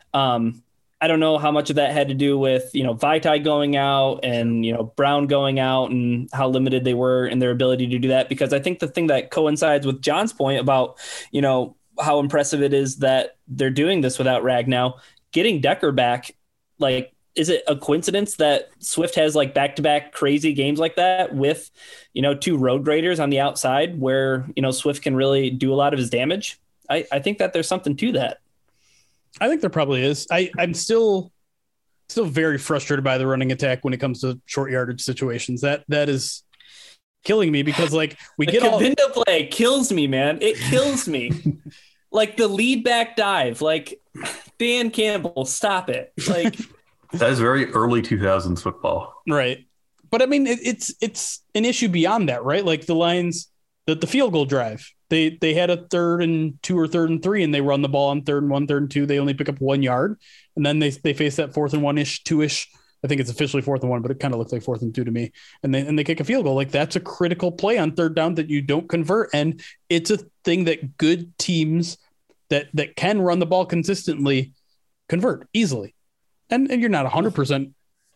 I don't know how much of that had to do with, Vaitai going out and, Brown going out and how limited they were in their ability to do that. Because I think the thing that coincides with John's point about, how impressive it is that they're doing this without Ragnow, getting Decker back, like, is it a coincidence that Swift has like back-to-back crazy games like that with, 2 road graders on the outside where, Swift can really do a lot of his damage? I think that there's something to that. I think there probably is. I'm still very frustrated by the running attack when it comes to short yardage situations. That is killing me because like we get all Kabinda play kills me, man. It kills me. Like the lead back dive, like Dan Campbell, stop it. Like that is very early 2000s football. Right. But I mean, it's an issue beyond that, right? Like the Lions, the field goal drive, they had a 3rd and 2 or 3rd and 3, and they run the ball on 3rd and 1, 3rd and 2. They only pick up 1 yard, and then they face that 4th and 1-ish, 2-ish. I think it's officially 4th and 1, but it kind of looked like 4th and 2 to me. And they kick a field goal. Like that's a critical play on 3rd down that you don't convert, and it's a thing that good teams that can run the ball consistently convert easily. And you're not 100%,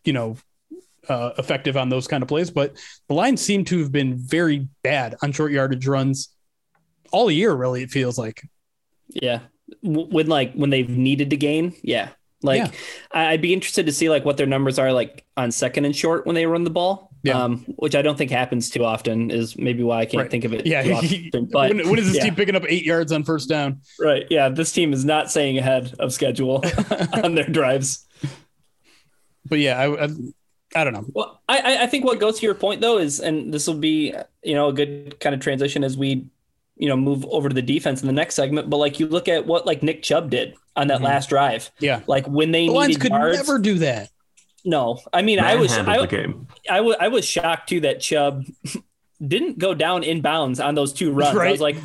effective on those kind of plays, but the Lions seem to have been very bad on short yardage runs all year. Really, it feels like. Yeah, when they've needed to gain. Yeah, I'd be interested to see like what their numbers are like on 2nd and short when they run the ball. Yeah. Which I don't think happens too often is maybe why I can't think of it. Yeah. Too often. But when is this team picking up 8 yards on 1st down? Right. Yeah. This team is not staying ahead of schedule on their drives. but yeah, I don't know. Well, I think what goes to your point though is, and this will be, a good kind of transition as we, move over to the defense in the next segment. But like you look at what like Nick Chubb did on that last drive. Yeah. Like when they The Lions needed could yards, never do that. No, I mean, I was shocked too that Chubb didn't go down in bounds on those two runs. Right. I was like,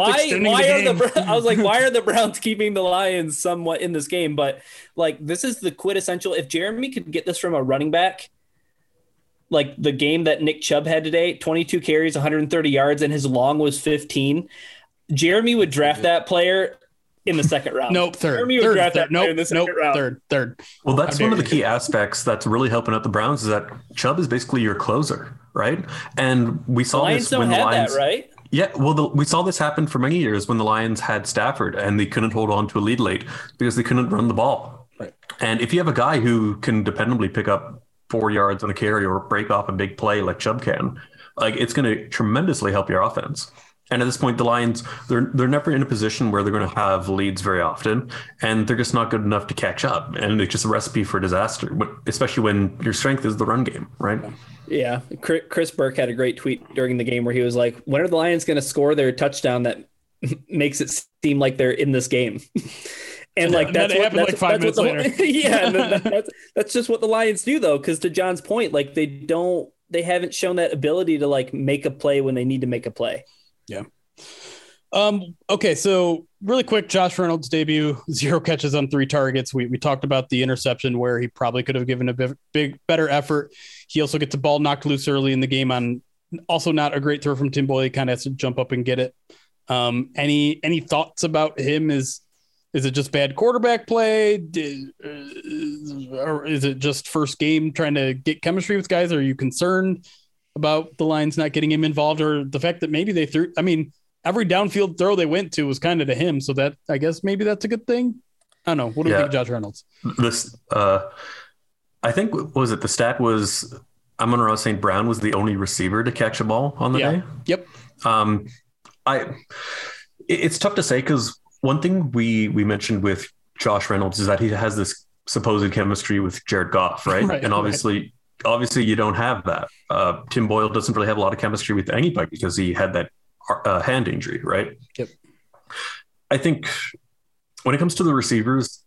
why are the Browns keeping the Lions somewhat in this game? But like, this is the quintessential. If Jeremy could get this from a running back, like the game that Nick Chubb had today, 22 carries, 130 yards, and his long was 15. Jeremy would draft that player in the second round. Nope, third. Jeremy would draft that player in the Nope, second round. Third. Well, that's one of the key aspects that's really helping out the Browns is that Chubb is basically your closer, right? And we saw Lions this don't when the have Lions, that, right? Yeah, well, we saw this happen for many years when the Lions had Stafford and they couldn't hold on to a lead late because they couldn't run the ball. Right. And if you have a guy who can dependably pick up 4 yards on a carry or break off a big play like Chubb can, like it's going to tremendously help your offense. And at this point, the Lions, they're never in a position where they're going to have leads very often, and they're just not good enough to catch up. And it's just a recipe for disaster, especially when your strength is the run game, right? Yeah. Chris Burke had a great tweet during the game where he was like, when are the Lions going to score their touchdown that makes it seem like they're in this game? And like that's what happened like 5 minutes later. Yeah, that's just what the Lions do though, because to John's point, like they haven't shown that ability to like make a play when they need to make a play. Yeah. Okay, so really quick, Josh Reynolds' debut, 0 catches on 3 targets. We talked about the interception where he probably could have given a better effort. He also gets the ball knocked loose early in the game on also not a great throw from Tim Boyle. He kind of has to jump up and get it. Any thoughts about him? Is it just bad quarterback play? Or is it just first game trying to get chemistry with guys? Are you concerned about the Lions not getting him involved, or the fact that maybe they threw? I mean, every downfield throw they went to was kind of to him, so that I guess maybe that's a good thing. I don't know. What do you think of Josh Reynolds? This, I think, what was it? The stat was Amon-Ra St. Brown was the only receiver to catch a ball on the day. Yep. It's tough to say because one thing we mentioned with Josh Reynolds is that he has this supposed chemistry with Jared Goff, right? And obviously you don't have that. Tim Boyle doesn't really have a lot of chemistry with anybody because he had that hand injury, right? Yep. I think when it comes to the receivers,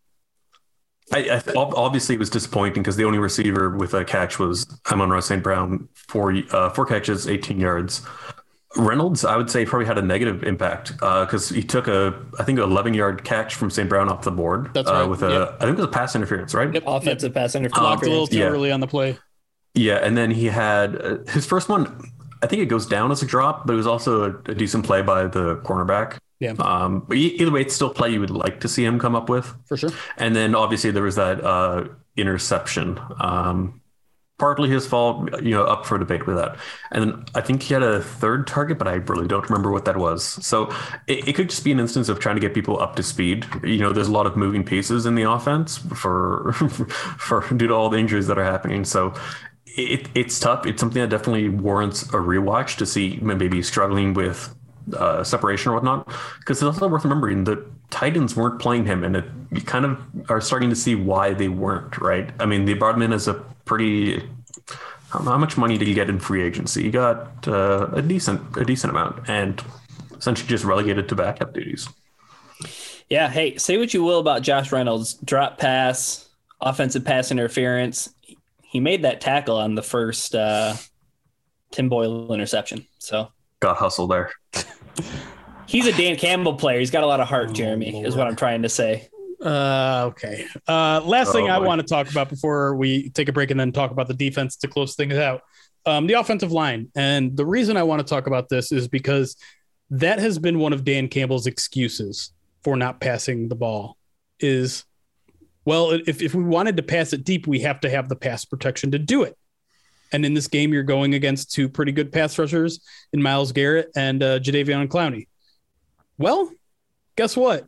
I obviously it was disappointing because the only receiver with a catch was Amon-Ra St. Brown, 4 catches, 18 yards. Reynolds, I would say, probably had a negative impact because he took I think, an 11-yard catch from St. Brown off the board. That's right. With I think it was a pass interference, right? Yep. Offensive pass interference. Blocked a little too early on the play. Yeah, and then he had his first one. I think it goes down as a drop, but it was also a decent play by the cornerback. Yeah. But either way, it's still play you would like to see him come up with. For sure. And then obviously there was that interception. Partly his fault, up for debate with that. And then I think he had a third target, but I really don't remember what that was. So it could just be an instance of trying to get people up to speed. There's a lot of moving pieces in the offense for due to all the injuries that are happening. So it's tough. It's something that definitely warrants a rewatch to see maybe struggling with separation or whatnot. Because it's also worth remembering the Titans weren't playing him, and you kind of are starting to see why they weren't, right? I mean, they brought him in as a pretty. How much money did he get in free agency? He got a decent amount, and essentially just relegated to backup duties. Yeah. Hey, say what you will about Josh Reynolds, drop pass, offensive pass interference. He made that tackle on the first Tim Boyle interception. So got hustle there. He's a Dan Campbell player. He's got a lot of heart, Jeremy, Lord. Is what I'm trying to say. Okay. Last thing I want to talk about before we take a break and then talk about the defense to close things out. The offensive line. And the reason I want to talk about this is because that has been one of Dan Campbell's excuses for not passing the ball is, well, if we wanted to pass it deep, we have to have the pass protection to do it. And in this game, you're going against 2 pretty good pass rushers in Myles Garrett and Jadeveon Clowney. Well, guess what?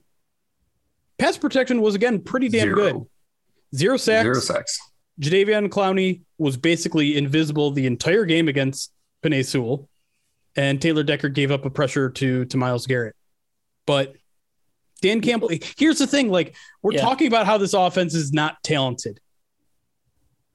Pass protection was, again, pretty damn good. 0 sacks. 0 sacks. Jadeveon Clowney was basically invisible the entire game against Penei Sewell, and Taylor Decker gave up a pressure to Myles Garrett. But Dan Campbell, here's the thing, we're talking about how this offense is not talented.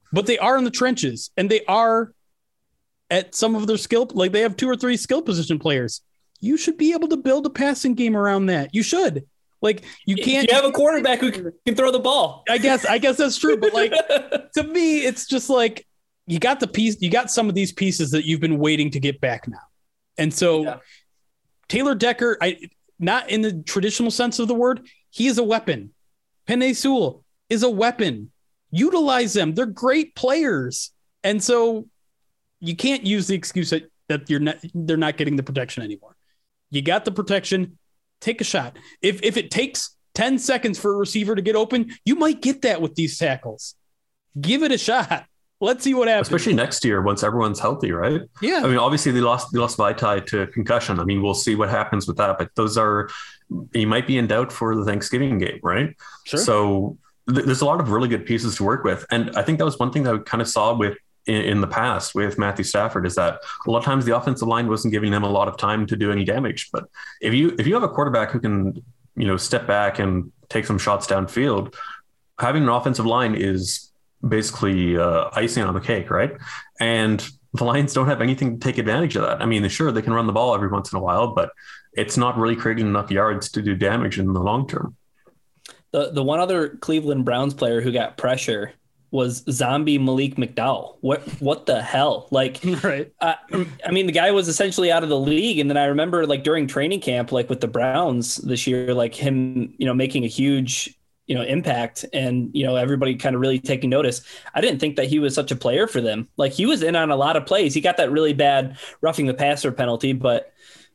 but they are in the trenches, and they are at some of their skill. Like they have 2 or 3 skill position players. You should be able to build a passing game around that. You should. Like you can't. You have a quarterback who can throw the ball. I guess that's true. But like to me, it's just like you got some of these pieces that you've been waiting to get back now. And so Taylor Decker, not in the traditional sense of the word, he is a weapon. Penei Sewell is a weapon. Utilize them. They're great players. And so you can't use the excuse that they're not getting the protection anymore. You got the protection. Take a shot. If it takes 10 seconds for a receiver to get open, you might get that with these tackles. Give it a shot. Let's see what happens. Especially next year once everyone's healthy, right? Yeah. I mean, obviously they lost Vaitai to concussion. I mean, we'll see what happens with that. But you might be in doubt for the Thanksgiving game, right? Sure. So there's a lot of really good pieces to work with. And I think that was one thing that we kind of saw in the past with Matthew Stafford is that a lot of times the offensive line wasn't giving them a lot of time to do any damage. But if you have a quarterback who can, step back and take some shots downfield, having an offensive line is basically icing on the cake, right? And the Lions don't have anything to take advantage of that. I mean, sure, they can run the ball every once in a while, but it's not really creating enough yards to do damage in the long term. The one other Cleveland Browns player who got pressure was zombie Malik McDowell. What the hell? Like, right. I mean, the guy was essentially out of the league. And then I remember like during training camp, like with the Browns this year, like him, making a huge, impact and, everybody kind of really taking notice. I didn't think that he was such a player for them. Like he was in on a lot of plays. He got that really bad roughing the passer penalty, but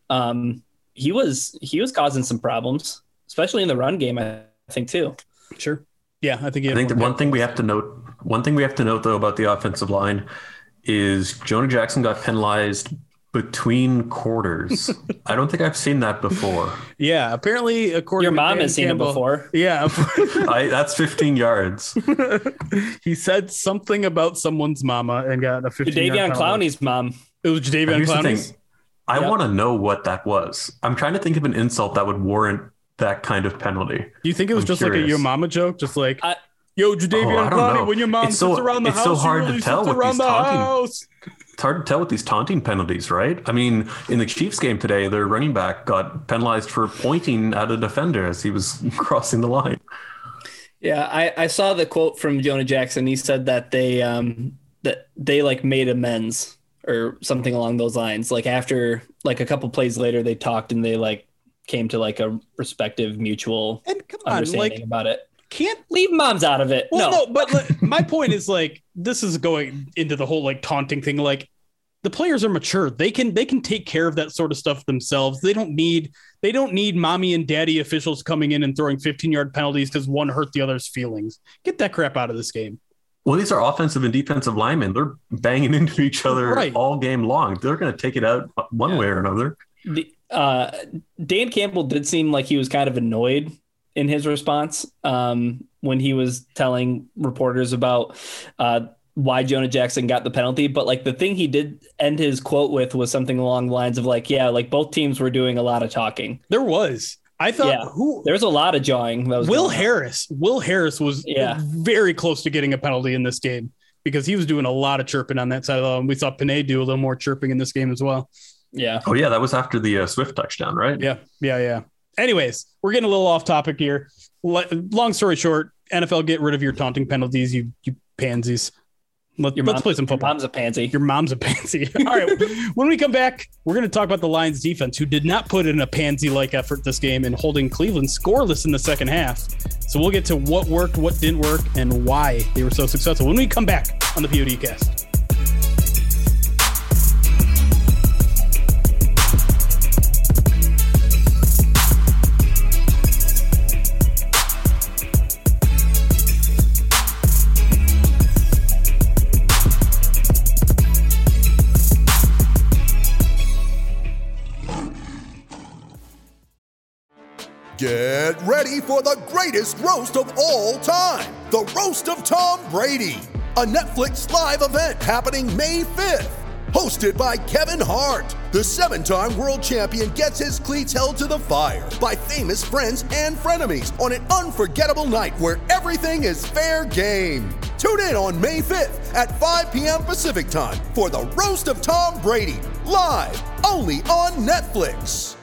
he was causing some problems, especially in the run game, I think too. Sure. Yeah, I think the one thing we have to note though about the offensive line is Jonah Jackson got penalized between quarters. I don't think I've seen that before. Yeah, apparently according your to mom Dan has seen Campbell, it before. Yeah. That's 15 yards. He said something about someone's mama and got a 15-yard Jadeveon Clowney's mom. It was Jadeveon Clowney's. I want to know what that was. I'm trying to think of an insult that would warrant that kind of penalty. Do you think it was like a your mama joke? Just like, yo, Jadeveon Clowney, when your mom sits around the house, it's so hard really to tell sits around the house. It's hard to tell with these taunting penalties, right? I mean, in the Chiefs game today, their running back got penalized for pointing at a defender as he was crossing the line. Yeah, I saw the quote from Jonah Jackson. He said that they like made amends or something along those lines. Like after like a couple plays later, they talked and they like came to like a respective mutual understanding about it. Can't leave moms out of it. Well, no, but my point is like this is going into the whole like taunting thing. Like the players are mature. They can take care of that sort of stuff themselves. They don't need mommy and daddy officials coming in and throwing 15-yard penalties because one hurt the other's feelings. Get that crap out of this game. Well, these are offensive and defensive linemen. They're banging into each other all game long. They're going to take it out one way or another. Dan Campbell did seem like he was kind of annoyed in his response when he was telling reporters about why Jonah Jackson got the penalty. But like the thing he did end his quote with was something along the lines of like, yeah, like both teams were doing a lot of talking. There was. I thought there's a lot of jawing. That was Will Harris was very close to getting a penalty in this game because he was doing a lot of chirping on that side of the line. We saw Penei do a little more chirping in this game as well. Yeah. Oh yeah, that was after the Swift touchdown, right? Yeah. Anyways, we're getting a little off topic here. Long story short, NFL, get rid of your taunting penalties, you pansies. Let's play some football. Your mom's a pansy. Your mom's a pansy. All right. When we come back, we're going to talk about the Lions defense, who did not put in a pansy-like effort this game in holding Cleveland scoreless in the second half. So we'll get to what worked, what didn't work, and why they were so successful when we come back on the PODcast. Get ready for the greatest roast of all time, the Roast of Tom Brady, a Netflix live event happening May 5th. Hosted by Kevin Hart, the 7-time world champion gets his cleats held to the fire by famous friends and frenemies on an unforgettable night where everything is fair game. Tune in on May 5th at 5 p.m. Pacific Time for the Roast of Tom Brady, live only on Netflix.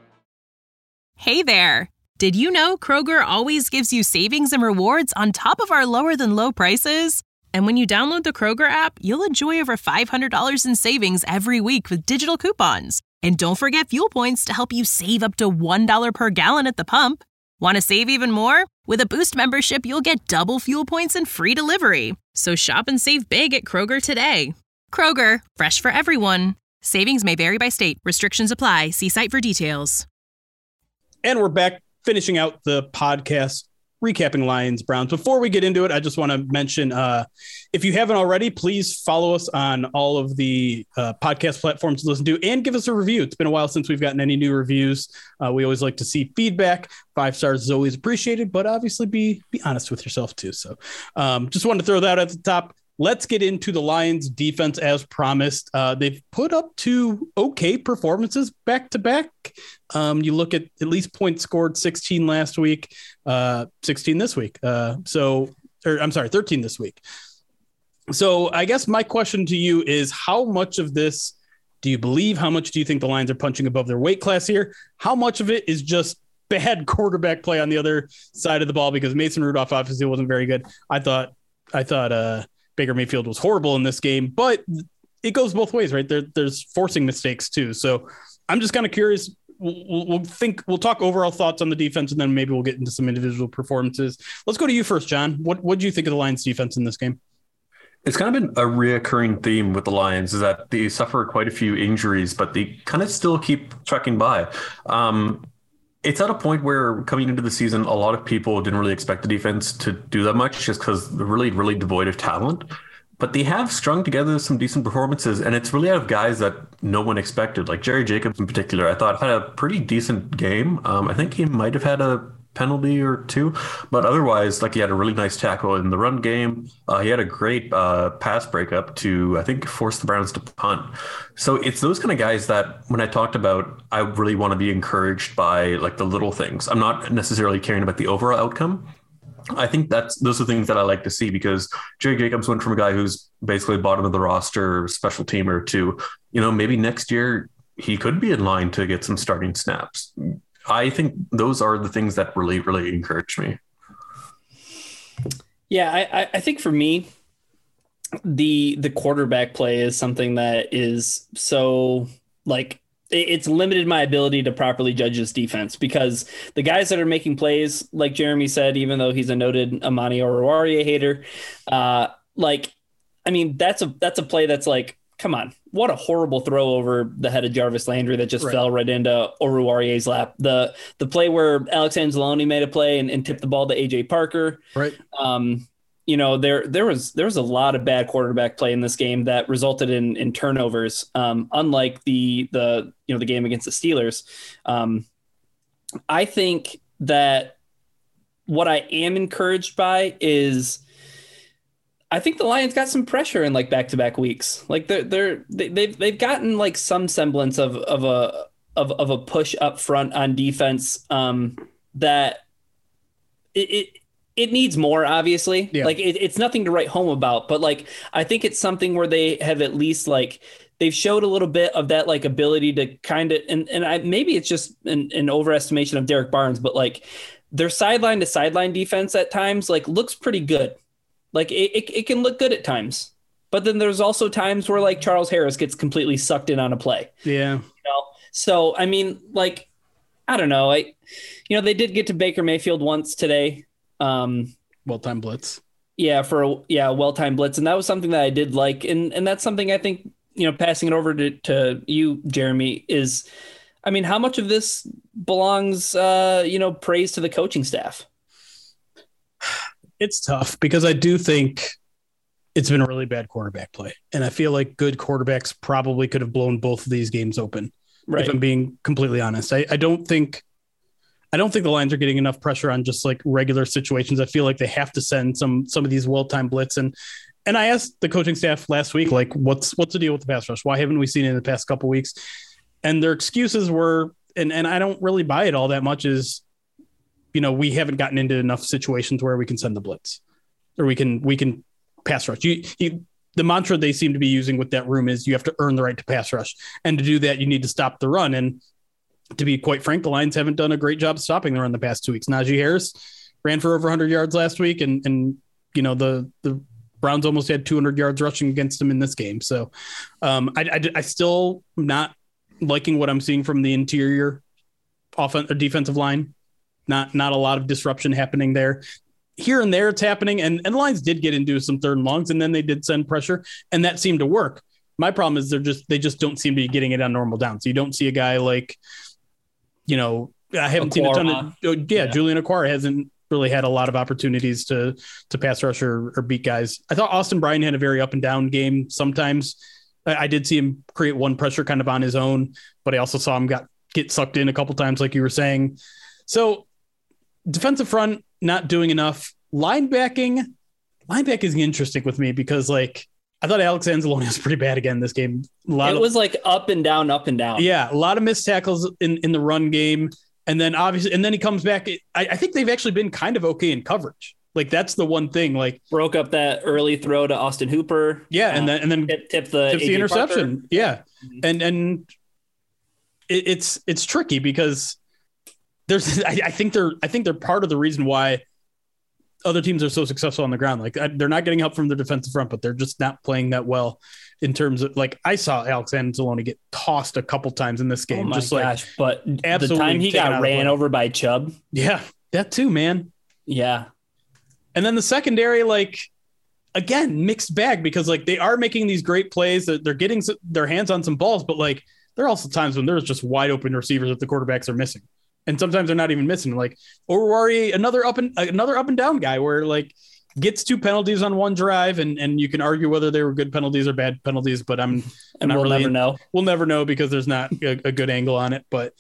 Hey there. Did you know Kroger always gives you savings and rewards on top of our lower than low prices? And when you download the Kroger app, you'll enjoy over $500 in savings every week with digital coupons. And don't forget fuel points to help you save up to $1 per gallon at the pump. Want to save even more? With a Boost membership, you'll get double fuel points and free delivery. So shop and save big at Kroger today. Kroger, fresh for everyone. Savings may vary by state. Restrictions apply. See site for details. And we're back finishing out the podcast, recapping Lions Browns. Before we get into it, I just want to mention, if you haven't already, please follow us on all of the podcast platforms to listen to and give us a review. It's been a while since we've gotten any new reviews. We always like to see feedback. 5 stars is always appreciated, but obviously be honest with yourself too. So just wanted to throw that at the top. Let's get into the Lions defense as promised. They've put up 2 okay performances back to back. You look at least points scored, 16 last week, 16 this week. 13 this week. So I guess my question to you is, how much of this do you believe? How much do you think the Lions are punching above their weight class here? How much of it is just bad quarterback play on the other side of the ball? Because Mason Rudolph obviously wasn't very good. I thought Baker Mayfield was horrible in this game, but it goes both ways, right? There's forcing mistakes too. So I'm just kind of curious. We'll talk overall thoughts on the defense, and then maybe we'll get into some individual performances. Let's go to you first, John. What do you think of the Lions defense in this game? It's kind of been a reoccurring theme with the Lions is that they suffer quite a few injuries, but they kind of still keep trucking by. It's at a point where coming into the season, a lot of people didn't really expect the defense to do that much just because they're really, really devoid of talent. But they have strung together some decent performances, and it's really out of guys that no one expected. Like Jerry Jacobs in particular, I thought had a pretty decent game. I think he might have had a penalty or 2, but otherwise, like, he had a really nice tackle in the run game. He had a great pass breakup to, I think, force the Browns to punt. So it's those kind of guys that when I talked about, I really want to be encouraged by like the little things. I'm not necessarily caring about the overall outcome. I think those are things that I like to see, because Jerry Jacobs went from a guy who's basically bottom of the roster, special teamer, to, maybe next year he could be in line to get some starting snaps. I think those are the things that really, really encourage me. Yeah, I think for me, the quarterback play is something that is so, like, it's limited my ability to properly judge this defense, because the guys that are making plays, like Jeremy said, even though he's a noted Amani Oruwariye hater, that's a play that's like, come on, what a horrible throw over the head of Jarvis Landry that just fell right into Oruwariye's lap. The play where Alex Anzalone made a play and tipped the ball to AJ Parker. Right. There was a lot of bad quarterback play in this game that resulted in turnovers. Unlike the game against the Steelers. I think that what I am encouraged by is, I think the Lions got some pressure in like back-to-back weeks. Like they've gotten like some semblance of a push up front on defense that it needs more, obviously. Yeah. Like it's nothing to write home about, but like I think it's something where they have at least like they've showed a little bit of that like ability to kind of maybe it's just an overestimation of Derek Barnes, but like their sideline to sideline defense at times like looks pretty good. Like it can look good at times, but then there's also times where like Charles Harris gets completely sucked in on a play. Yeah. So, I mean, like, I don't know. They did get to Baker Mayfield once today. Well-timed blitz. Yeah. Well-timed blitz. And that was something that I did like. And that's something I think, passing it over to you, Jeremy, is, I mean, how much of this belongs, praise to the coaching staff? It's tough because I do think it's been a really bad quarterback play. And I feel like good quarterbacks probably could have blown both of these games open. Right. If I'm being completely honest, I don't think the Lions are getting enough pressure on just like regular situations. I feel like they have to send some of these well-timed blitz. And I asked the coaching staff last week, like, what's the deal with the pass rush? Why haven't we seen it in the past couple of weeks? And their excuses were, and I don't really buy it all that much, is, we haven't gotten into enough situations where we can send the blitz, or we can pass rush. The mantra they seem to be using with that room is you have to earn the right to pass rush. And to do that, you need to stop the run. And to be quite frank, the Lions haven't done a great job stopping the run the past 2 weeks. Najee Harris ran for over 100 yards last week. And the Browns almost had 200 yards rushing against them in this game. So I still not liking what I'm seeing from the interior defensive line. Not a lot of disruption happening there. Here and there it's happening. And the Lions did get into some third and longs, and then they did send pressure, and that seemed to work. My problem is they just don't seem to be getting it on normal downs. So you don't see a guy like, I haven't seen a ton of, Julian Okwara hasn't really had a lot of opportunities to pass rush or beat guys. I thought Austin Bryan had a very up and down game. Sometimes I did see him create one pressure kind of on his own, but I also saw him get sucked in a couple times, like you were saying. So defensive front, not doing enough. Linebacking is interesting with me because I thought Alex Anzalone was pretty bad again this game. It was up and down, up and down. Yeah, a lot of missed tackles in the run game. And then he comes back. I think they've actually been kind of okay in coverage. That's the one thing. Broke up that early throw to Austin Hooper. Yeah, and then tipped the interception. Parker. Yeah, and it's tricky because I think they're part of the reason why other teams are so successful on the ground. They're not getting help from the defensive front, but they're just not playing that well in terms of I saw Alex Anzalone get tossed a couple times in this game. Oh my gosh. But the time he got ran over by Chubb. Yeah, that too, man. Yeah. And then the secondary, again, mixed bag because they are making these great plays. They're getting their hands on some balls, but there are also times when there's just wide open receivers that the quarterbacks are missing. And sometimes they're not even missing. Oruwari, another up and down guy where gets 2 penalties on one drive, and you can argue whether they were good penalties or bad penalties, but we'll never know. We'll never know because there's not a good angle on it. But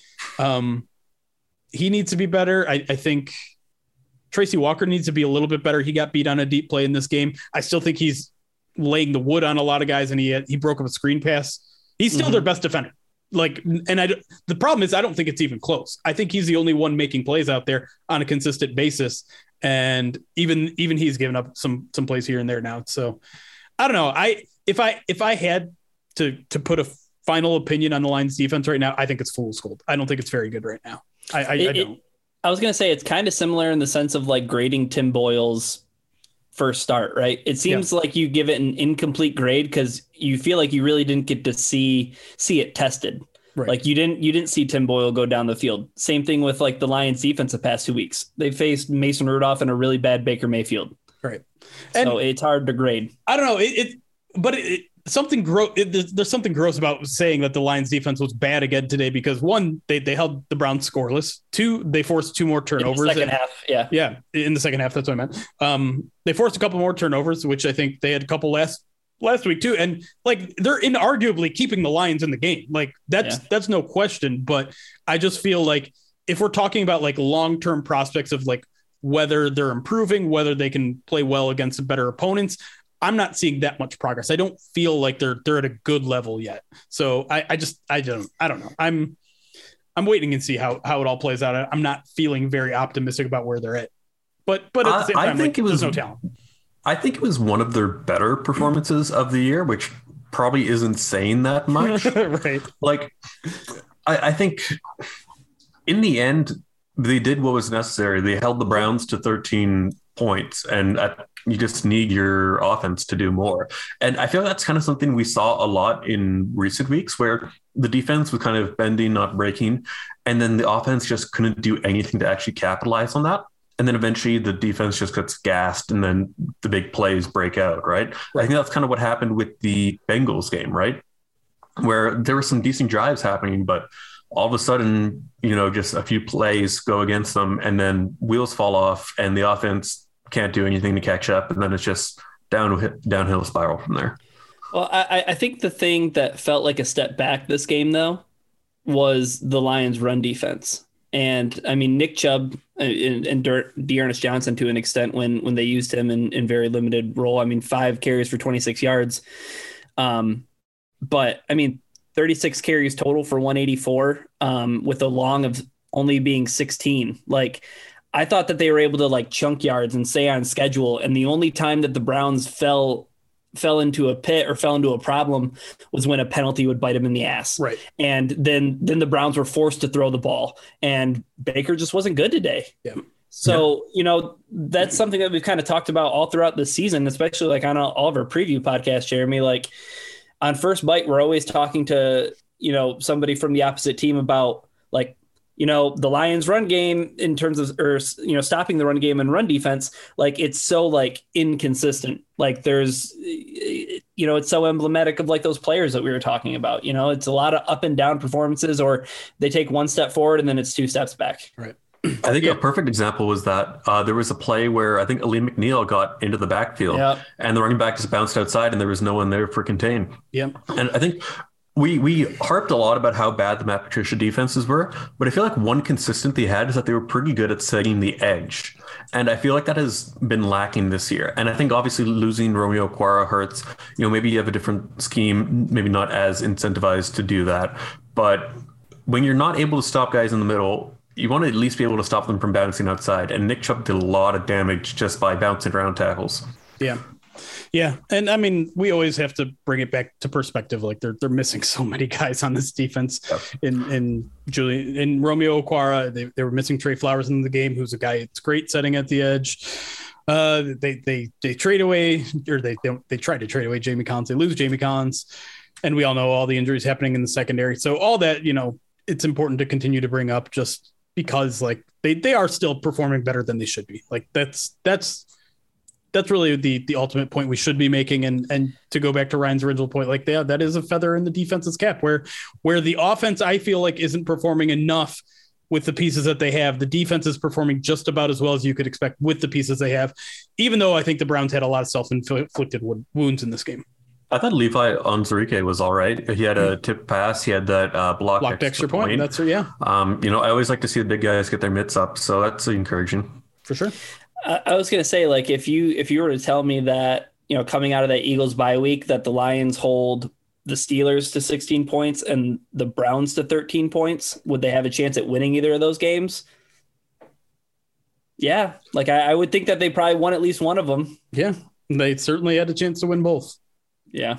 he needs to be better. I think Tracy Walker needs to be a little bit better. He got beat on a deep play in this game. I still think he's laying the wood on a lot of guys, and he broke up a screen pass. He's still their best defender. The problem is I don't think it's even close. I think he's the only one making plays out there on a consistent basis. And even he's given up some plays here and there now. So I don't know. If I had to put a final opinion on the Lions defense right now, I think it's fool's gold. I don't think it's very good right now. I don't. I was going to say it's kind of similar in the sense of grading Tim Boyle's first start, right? It seems like you give it an incomplete grade because you feel like you really didn't get to see it tested. Right. You didn't see Tim Boyle go down the field. Same thing with the Lions defense the past 2 weeks. They faced Mason Rudolph and a really bad Baker Mayfield. Right. So it's hard to grade. I don't know. There's something gross about saying that the Lions defense was bad again today because 1, they held the Browns scoreless. 2, they forced 2 more turnovers. In the second half, yeah. Yeah, in the second half, that's what I meant. They forced a couple more turnovers, which I think they had a couple last week too. And they're inarguably keeping the Lions in the game. That's no question. But I just feel if we're talking about long-term prospects of whether they're improving, whether they can play well against better opponents, I'm not seeing that much progress. I don't feel like they're at a good level yet. So I don't know. I'm waiting and see how it all plays out. I'm not feeling very optimistic about where they're at. But at the same time, there's no talent. I think it was one of their better performances of the year, which probably isn't saying that much. Right. I think in the end, they did what was necessary. They held the Browns to 13 points, and you just need your offense to do more. And I feel that's kind of something we saw a lot in recent weeks where the defense was kind of bending, not breaking. And then the offense just couldn't do anything to actually capitalize on that. And then eventually the defense just gets gassed and then the big plays break out, right? I think that's kind of what happened with the Bengals game, right? Where there were some decent drives happening, but all of a sudden, just a few plays go against them and then wheels fall off and the offense can't do anything to catch up. And then it's just downhill spiral from there. Well, I think the thing that felt like a step back this game, though, was the Lions' run defense. And I mean, Nick Chubb and Dearness Johnson to an extent when they used him in very limited role. I mean, 5 carries for 26 yards. But I mean, 36 carries total for 184 with a long of only being 16. I thought that they were able to like chunk yards and stay on schedule. And the only time that the Browns fell into a pit or fell into a problem was when a penalty would bite them in the ass. Right. And then the Browns were forced to throw the ball, and Baker just wasn't good today. Yeah. So, that's something that we've kind of talked about all throughout the season, especially like on all of our preview podcasts, Jeremy. Like on First Bite, we're always talking to, somebody from the opposite team about like, the Lions run game in terms of, stopping the run game and run defense. Like it's so like inconsistent. Like there's, it's so emblematic of like those players that we were talking about, it's a lot of up and down performances, or they take one step forward and then it's two steps back. Right. I think a perfect example was that there was a play where I think Aleem McNeil got into the backfield and the running back just bounced outside and there was no one there for contain. Yeah. And I think we harped a lot about how bad the Matt Patricia defenses were, but I feel like one consistent they had is that they were pretty good at setting the edge. And I feel like that has been lacking this year. And I think obviously losing Romeo Okwara hurts. Maybe you have a different scheme, maybe not as incentivized to do that. But when you're not able to stop guys in the middle, you want to at least be able to stop them from bouncing outside. And Nick Chubb did a lot of damage just by bouncing around tackles. Yeah. Yeah. And I mean, we always have to bring it back to perspective. Like they're missing so many guys on this defense. In Romeo Okwara, they were missing Trey Flowers in the game, who's a guy it's great setting at the edge. They trade away, or they tried to trade away Jamie Collins. They lose Jamie Collins. And we all know all the injuries happening in the secondary. So all that, it's important to continue to bring up just because like they are still performing better than they should be. Like that's really the ultimate point we should be making. And to go back to Ryan's original point, like that is a feather in the defense's cap where the offense, I feel like isn't performing enough with the pieces that they have. The defense is performing just about as well as you could expect with the pieces they have, even though I think the Browns had a lot of self-inflicted wounds in this game. I thought Levi Onwuzurike was all right. He had a tip pass. He had that blocked extra point. That's yeah. I always like to see the big guys get their mitts up, so that's encouraging for sure. I was going to say, like, if you were to tell me that, coming out of that Eagles bye week, that the Lions hold the Steelers to 16 points and the Browns to 13 points, would they have a chance at winning either of those games? Yeah. Like I would think that they probably won at least one of them. Yeah. They certainly had a chance to win both. Yeah.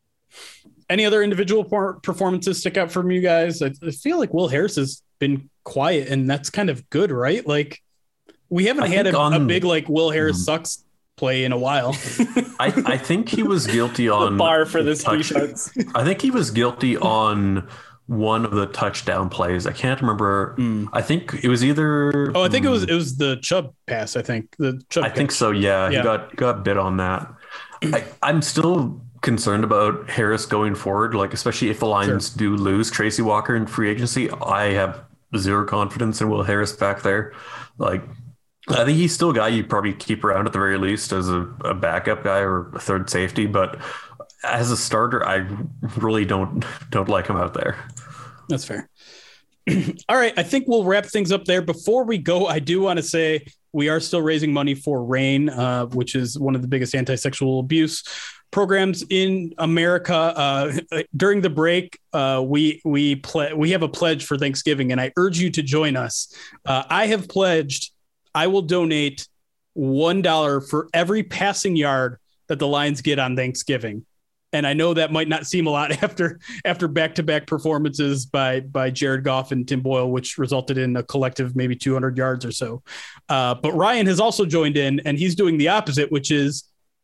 Any other individual performances stick out from you guys? I feel like Will Harris has been quiet, and that's kind of good, right? Like we haven't had a big like Will Harris sucks play in a while. I think he was guilty on the bar for this defense. I think he was guilty on one of the touchdown plays. I can't remember. I think it was either. Oh, I think it was the Chubb pass. I think the Chubb. I think so. Yeah, he got bit on that. I'm still concerned about Harris going forward, like especially if the Lions do lose Tracy Walker in free agency. I have zero confidence in Will Harris back there. Like I think he's still a guy you probably keep around at the very least as a backup guy or a third safety, but as a starter, I really don't like him out there. That's fair. All right, I think we'll wrap things up there. Before we go, I do want to say we are still raising money for RAIN, which is one of the biggest anti-sexual abuse programs in America. During the break, we have a pledge for Thanksgiving, and I urge you to join us. I have pledged I will donate $1 for every passing yard that the Lions get on Thanksgiving. And I know that might not seem a lot after back-to-back performances by Jared Goff and Tim Boyle, which resulted in a collective maybe 200 yards or so. But Ryan has also joined in, and he's doing the opposite, which is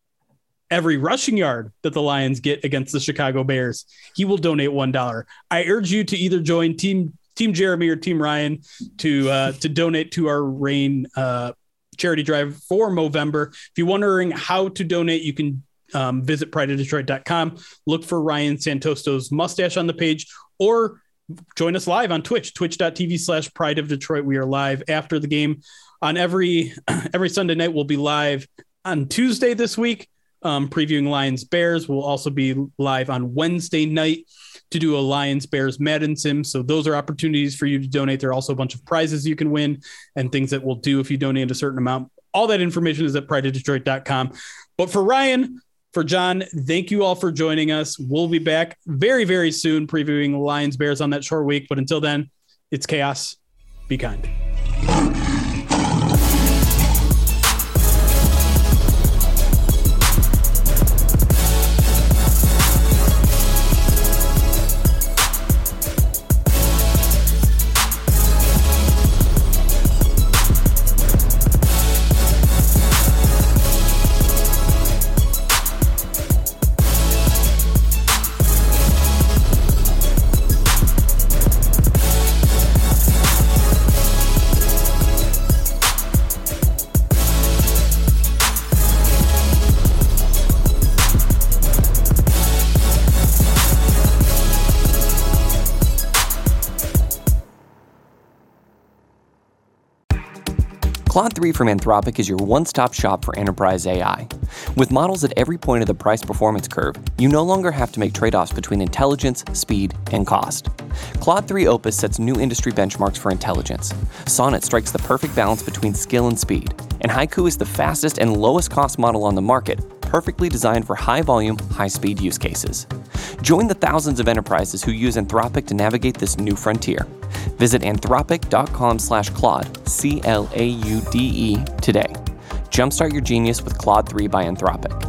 every rushing yard that the Lions get against the Chicago Bears, he will donate $1. I urge you to either join Team Jeremy or Team Ryan to donate to our RAIN charity drive for Movember. If you're wondering how to donate, you can visit prideofdetroit.com, look for Ryan Santosto's mustache on the page, or join us live on Twitch, twitch.tv/prideofdetroit. We are live after the game on every Sunday night. We'll be live on Tuesday this week, previewing Lions Bears. We'll also be live on Wednesday night to do a Lions Bears Madden sim. So those are opportunities for you to donate. There are also a bunch of prizes you can win and things that we'll do if you donate a certain amount. All that information is at prideofdetroit.com. But for Ryan, for John, thank you all for joining us. We'll be back very, very soon previewing Lions Bears on that short week. But until then, it's chaos. Be kind. Claude 3 from Anthropic is your one-stop shop for enterprise AI. With models at every point of the price-performance curve, you no longer have to make trade-offs between intelligence, speed, and cost. Claude 3 Opus sets new industry benchmarks for intelligence. Sonnet strikes the perfect balance between skill and speed. And Haiku is the fastest and lowest cost model on the market, perfectly designed for high-volume, high-speed use cases. Join the thousands of enterprises who use Anthropic to navigate this new frontier. Visit anthropic.com/Claude, CLAUDE, today. Jumpstart your genius with Claude 3 by Anthropic.